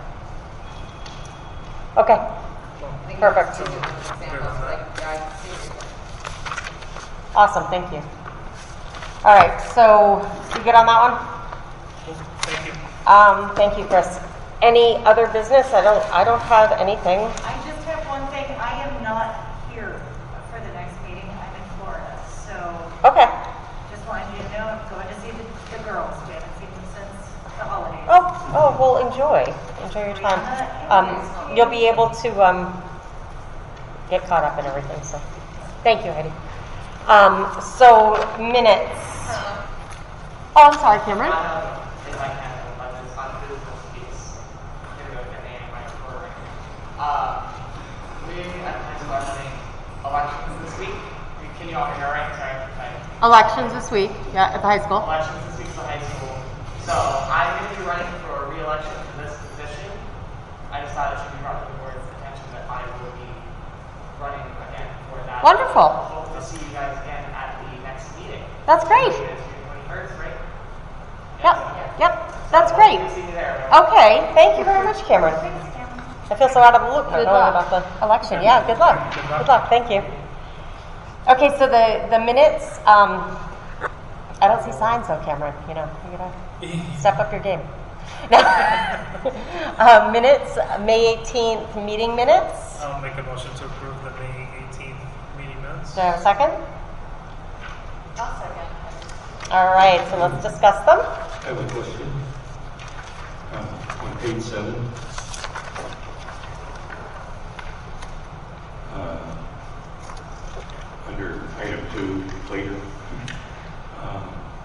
Okay, I think perfect. it's two different examples, like, I see what you're doing. Awesome, thank you. All right, so you good on that one? Thank you. Um, thank you, Chris. Any other business? I don't, I don't have anything. I just have one thing. I am not here for the next meeting. I'm in Florida, so. Okay. Just wanted you to know I'm going to see the, the girls. We haven't seen them since the holidays. Oh, oh, well, enjoy. Enjoy your time. Um, you'll be able to, um, get caught up in everything, so. Thank you, Heidi. Um, so minutes. Oh, I'm sorry, Cameron. Uh, we at the high school are having elections this week. Can you all hear me all right? Sorry. sorry. Elections this week, yeah, at the high school. Elections this week for high school. So I'm going to be running for a re-election for this position. I just thought it should be brought to the board's attention that I will be running again for that. Wonderful. Hope to see you guys again at the next meeting. That's great. June twenty-first, right? Yep, yep, that's great. See you there. Okay, thank you very much, Cameron. I feel so out of the loop Good knowing luck. about the election. Yeah, good luck. Good luck. Thank you. Okay, so the, the minutes, um, I don't see signs though, Cameron. You know, you gotta step up your game. uh, minutes, May eighteenth meeting minutes. I'll make a motion to approve the May eighteenth meeting minutes. Do I have a second? I'll second. All right, so let's discuss them. I have a question. Um, on page seven, uh, under item two, later, um,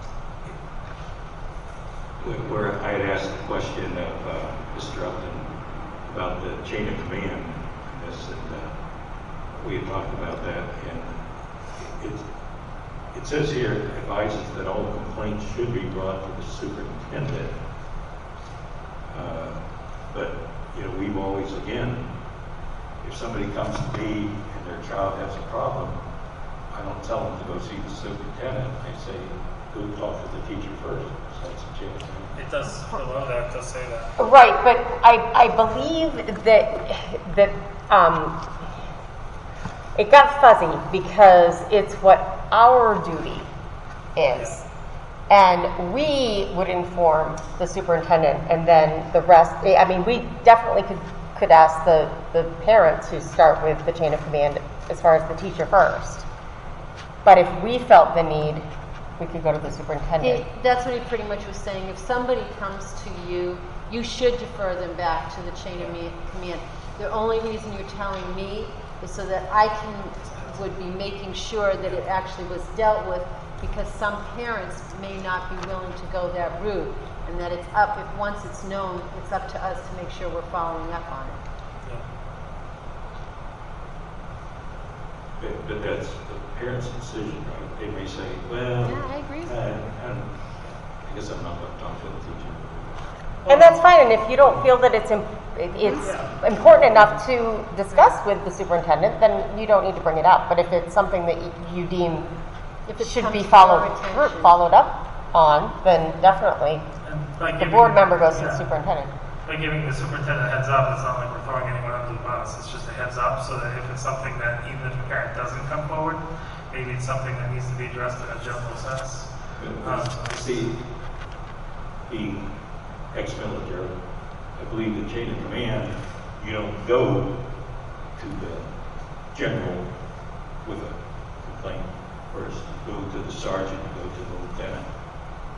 where- where I had asked the question of uh, Mister Upton about the chain of command in this, and uh, we had talked about that, and it, it says here, advises that all complaints should be brought to the superintendent. Uh, but, you know, we've always, again, if somebody comes to me and their child has a problem, I don't tell them to go see the superintendent. I say, go talk to the teacher first. So that's a chance. It does, below that, it does say that. Right, but I, I believe that, that, um, it got fuzzy because it's what our duty is. And we would inform the superintendent and then the rest, I mean, we definitely could, could ask the, the parents who start with the chain of command as far as the teacher first. But if we felt the need, we could go to the superintendent. It, that's what he pretty much was saying. If somebody comes to you, you should defer them back to the chain of me- command. The only reason you're telling me is so that I can, would be making sure that it actually was dealt with, because some parents may not be willing to go that route, and that it's up, if once it's known, it's up to us to make sure we're following up on it. But, but that's the parent's decision, right? They may say, well, Yeah, I agree with uh, that. and I guess I'm not going to talk to the teacher. And that's fine, and if you don't feel that it's, im- it- it's important enough to discuss with the superintendent, then you don't need to bring it up. But if it's something that you, you deem If it should comes be to followed, our through- attention. followed up on, then definitely By the giving- board member goes to the yeah. superintendent. By giving the superintendent a heads up, it's not like we're throwing anyone under the bus. It's just a heads up so that if it's something that, even if a parent doesn't come forward, maybe it's something that needs to be addressed in a general sense. But, uh, see, being ex-military, I believe the chain of command, you don't go to the general with a complaint first. You go to the sergeant, you go to the lieutenant.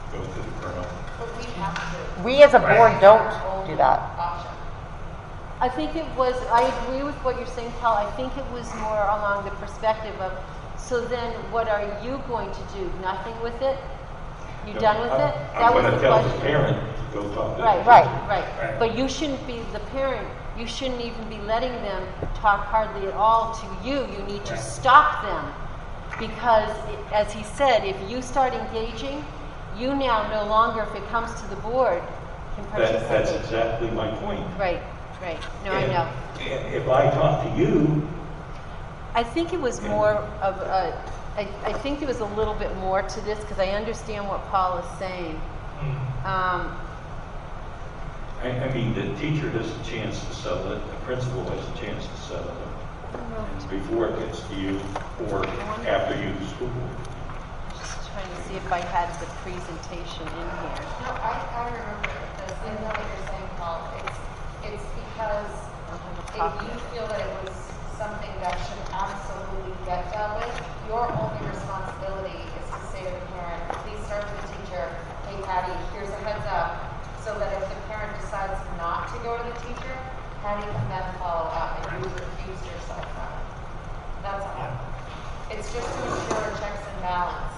go to the colonel. But we have to. We as a board don't do that. Option. I think it was, I agree with what you're saying, Paul. I think it was more along the perspective of, so then what are you going to do? Nothing with it? You No, done with I'm- it? I'm That was gonna the tell the question. parent to go talk to the Right, teacher. right, right. Right. But you shouldn't be the parent. You shouldn't even be letting them talk hardly at all to you. You need to Right. stop them. Because, i- as he said, if you start engaging, you now no longer, if it comes to the board, can That, participate. that's exactly my point. Right, right. No, I And- know. and If I talk to you, I think it was more of a, I, I think there was a little bit more to this because I understand what Paul is saying. Um, I, I mean, the teacher has a chance to settle it, the principal has a chance to settle it. And before it gets to you, or after you, the school board. just trying to see if I had the presentation in here. No, I, I remember this. I know what you're saying, Paul. It's, it's because if you feel that it was something that should absolutely get dealt with, your only responsibility is to say to the parent, please start with the teacher, hey Patty, here's a heads up, so that if the parent decides not to go to the teacher, Patty can then follow up and you recuse yourself from it. That's all. It's just to ensure checks and balance.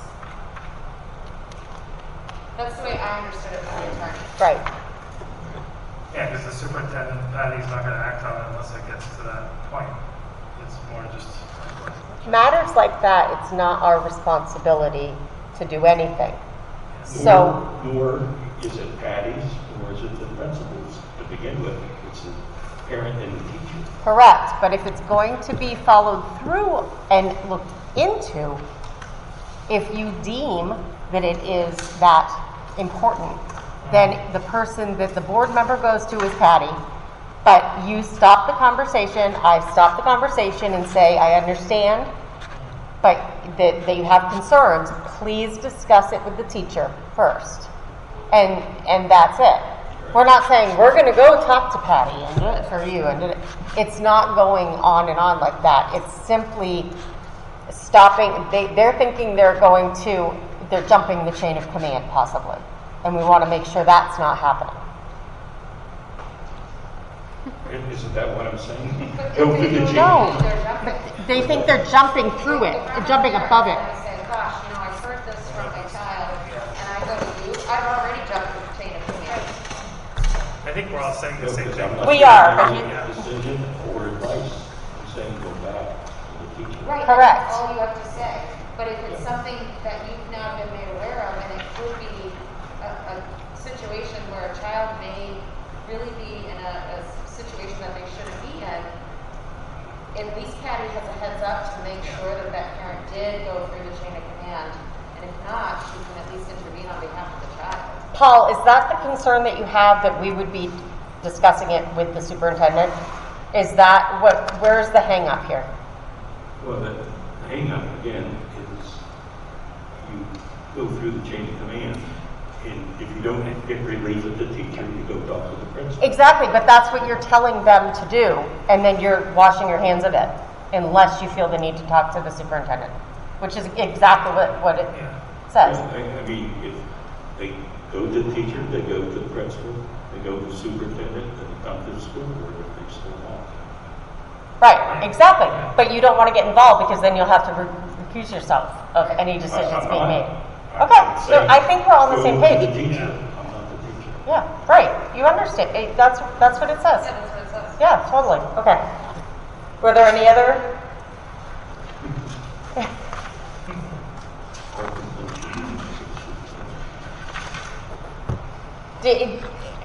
That's the way I understood it from the attorney. Right. Yeah, because the superintendent, Patty's not going to act on it unless it gets to that point. It's more just. Matters like that, it's not our responsibility to do anything. So, Nor, nor is it Patty's, nor is it the principal's to begin with. It's the parent and the teacher. correct, but if it's going to be followed through and looked into, if you deem that it is that important, then the person that the board member goes to is Patty. But you stop the conversation, I stop the conversation and say, I understand, but that, that you have concerns, please discuss it with the teacher first. And and that's it. We're not saying, we're gonna go talk to Patty and do it for you. And do it. It's not going on and on like that. It's simply stopping, they, they're thinking they're going to, they're jumping the chain of command possibly. And we wanna make sure that's not happening. Isn't that what I'm saying? Go through the chain. No, they think they're jumping through it, jumping above it. I say, gosh, you know, I heard this from my child, and I go to you, I've already jumped the chain of command. I think we're all saying the No, same 'cause thing. I'm not We are, but giving you- a decision or advice. I'm saying go back to the teacher. Right, Correct. that's all you have to say. But if it's something that you've now been made aware of, and it could be a, a situation where a child may really be in a, a situation that they shouldn't be in, at least Patty has a heads up to make sure that that parent did go through the chain of command. And if not, she can at least intervene on behalf of the child. Paul, is that the concern that you have, that we would be discussing it with the superintendent? Is that what, where's the hang up here? Well, the hang up again is you go through the chain of command. And if you don't get relief with the teacher, you go talk to the principal. Exactly, but that's what you're telling them to do, and then you're washing your hands of it, unless you feel the need to talk to the superintendent, which is exactly what, what it says. Well, I, I mean, if they go to the teacher, they go to the principal, they go to the superintendent, then they come to the school board if they still want. Right, exactly, but you don't want to get involved, because then you'll have to re- recuse yourself of any decisions I'm being not. made. I'm Okay, so saying I think we're on the same go to page. the teacher. I'm not the teacher. Yeah, right, you understand, Eh, that's, that's what it says. Yeah, that's what it says. Yeah, totally, okay. Were there any other? Did,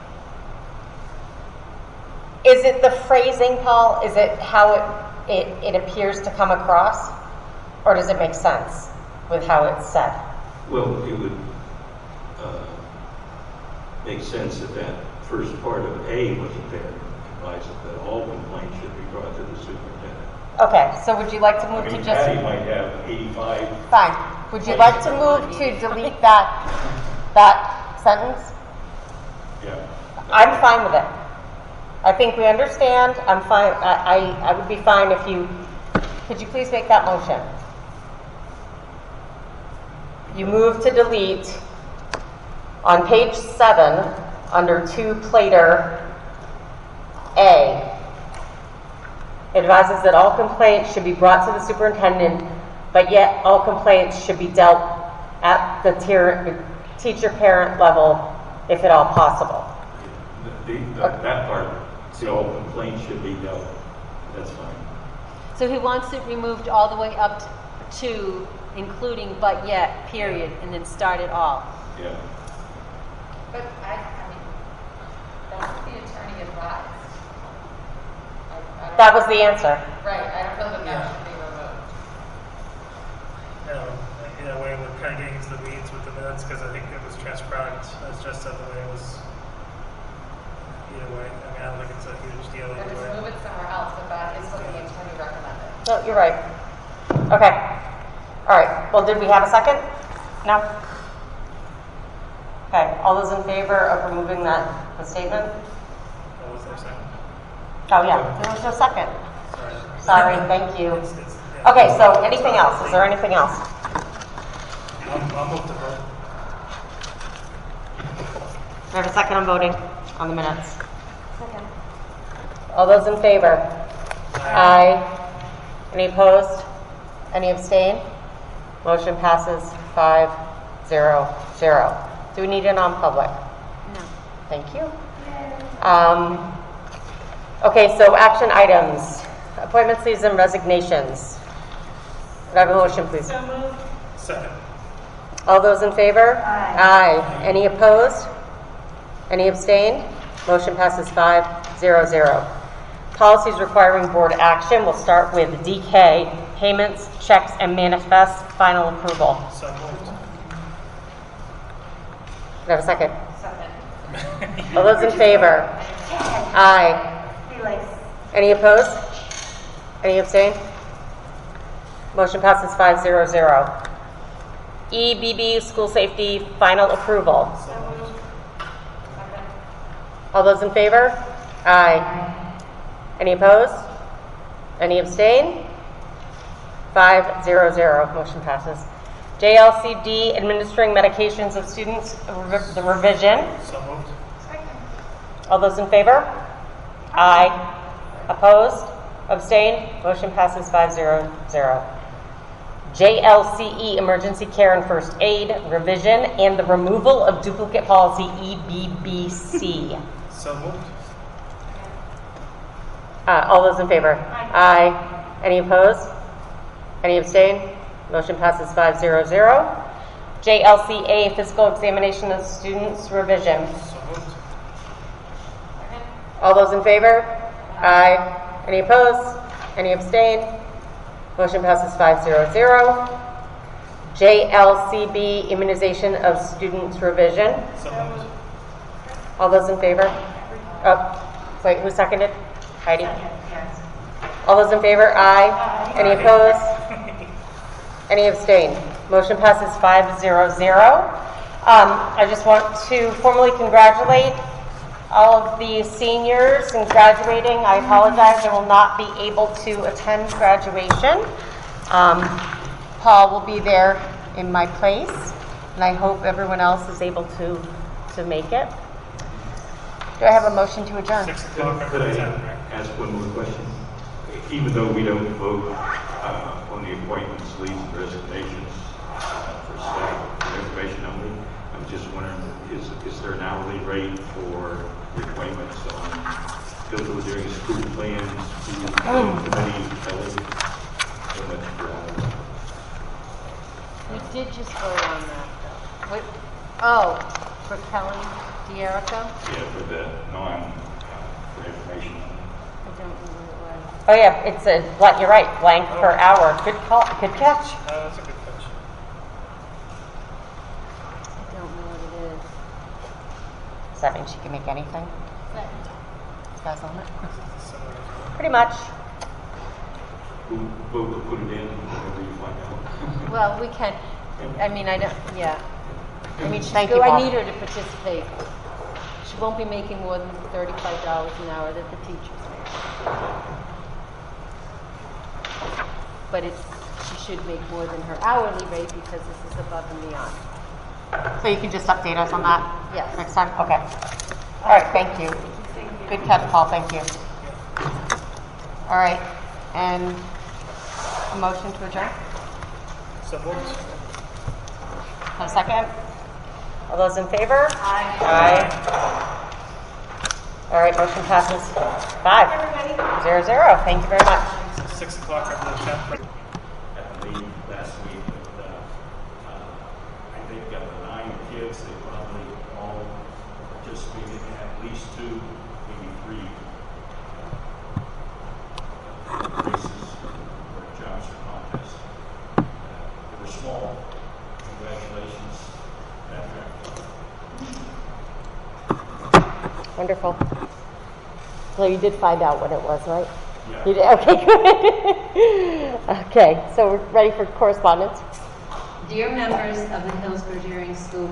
is it the phrasing, Paul? Is it how it, it, it appears to come across? Or does it make sense with how it's said? Well, it would uh, make sense that that first part of A wasn't there. It implies that all complaints should be brought to the superintendent. Okay, so would you like to I move mean, to just... Patty might have eighty-five. Fine. Would you like to move to delete that, that sentence? Yeah. I'm fine with it. I think we understand. I'm fine. I, I, I would be fine if you, could you please make that motion? You move to delete On page seven, under two Plater A, it advises that all complaints should be brought to the superintendent, but yet all complaints should be dealt at the tier, teacher-parent level, if at all possible. The, the, that part, the all complaints should be dealt. That's fine. So he wants it removed all the way up to including but yet, period, and then start it all. Yeah. But I, I mean, that's what the attorney advised. I, I don't That know. was the answer. Right, I don't know that that should be removed. You know, in a way, we're kind of getting into the weeds with the minutes because I think it was transcribed as just the way it was. Either way, I mean, I don't think it's a huge deal Or either just way. move it somewhere else, but that is what the attorney recommended. No, you're right. Okay. All right. Well, did we have a second? No? Okay. All those in favor of removing that the statement? What was there a second? Oh, yeah. There was no second. Sorry. Sorry. Thank you. It's- it's- yeah. Okay. So anything else? Is there anything else? I'll, I'll move to vote. We have a second on voting on the minutes. Second. All those in favor? Aye. Any opposed? Any abstain? Motion passes five zero zero. Do we need a non-public? No. Thank you. Um, okay, so action items. Appointments, leaves, and resignations. Could I have a motion, please? So moved. Second. All those in favor? Aye. Aye. Any opposed? Any abstained? Motion passes five zero zero. Policies requiring board action. We'll start with D K, payments, checks, and manifests, final approval. So moved. Could I have a second? Second. All those in favor? Aye. Felix. Any opposed? Any abstained? Motion passes five zero zero. E B B, school safety, final approval. So moved. Second. All those in favor? Aye. Any opposed? Any abstain? Five zero zero. Motion passes. J L C D, administering medications of students, rev- the revision. So moved. Second. All those in favor? Aye. Opposed? Abstained? Motion passes five zero zero. J L C E, emergency care and first aid, revision, and the removal of duplicate policy E B B C. So moved. Uh, all those in favor? Aye. Any opposed? Any abstain? Motion passes five zero zero. J L C A, physical examination of students, revision. So moved. All those in favor? Aye. Any opposed? Any abstain? Motion passes five zero zero. J L C B, immunization of students, revision. So moved. All those in favor? Oh, wait, who seconded? Heidi? Yes. All those in favor? Aye. Any opposed? Any abstain? Motion passes five zero zero. Um, I just want to formally congratulate all of the seniors in graduating. I apologize, I will not be able to attend graduation. Um, Paul will be there in my place, and I hope everyone else is able to, to make it. Do I have a motion to adjourn? Six o'clock. Could I ask one more question? Even though we don't vote uh, on the appointments, leaves, and resignations uh, for staff, for information only, I'm just wondering, is, is there an hourly rate for the appointments on, because we're doing school plans, school committee, Kelly, so much per hour? We did just vote on that, though. What, oh, for Kelly D'Erico? Yeah, for the non, uh, for information only. I don't know what it was. Oh yeah, it's a, blank- you're right, blank per hour. Good call, good catch. Oh, that's a good catch. I don't know what it is. Does that mean she can make anything? Sky's the limit. Similar. Pretty much. Who vote to put it in whenever you find out? Well, we can, I mean, I don't, yeah. I mean, she, Thank do you, I Paul. need her to participate? She won't be making more than thirty-five dollars an hour that the teachers make. But it's, she should make more than her hourly rate because this is above and beyond. So you can just update us on that? Yes. Next time? Okay. All right, thank you. Good catch, Paul, thank you. All right, and a motion to adjourn? So moved. A second? All those in favor? Aye. Aye. All right, motion passes five, zero, zero. Thank you very much. Six o'clock after the tenth. At the meeting last week, but, uh, uh, I think of the nine kids, they probably all participated in at least two, maybe three uh, races or jobs or contests. Uh, they were small. Congratulations. Wonderful. So you did find out what it was, right? Yeah. You did? Okay, good. Okay, so we're ready for correspondence. Dear members of the Hillsborough Daring School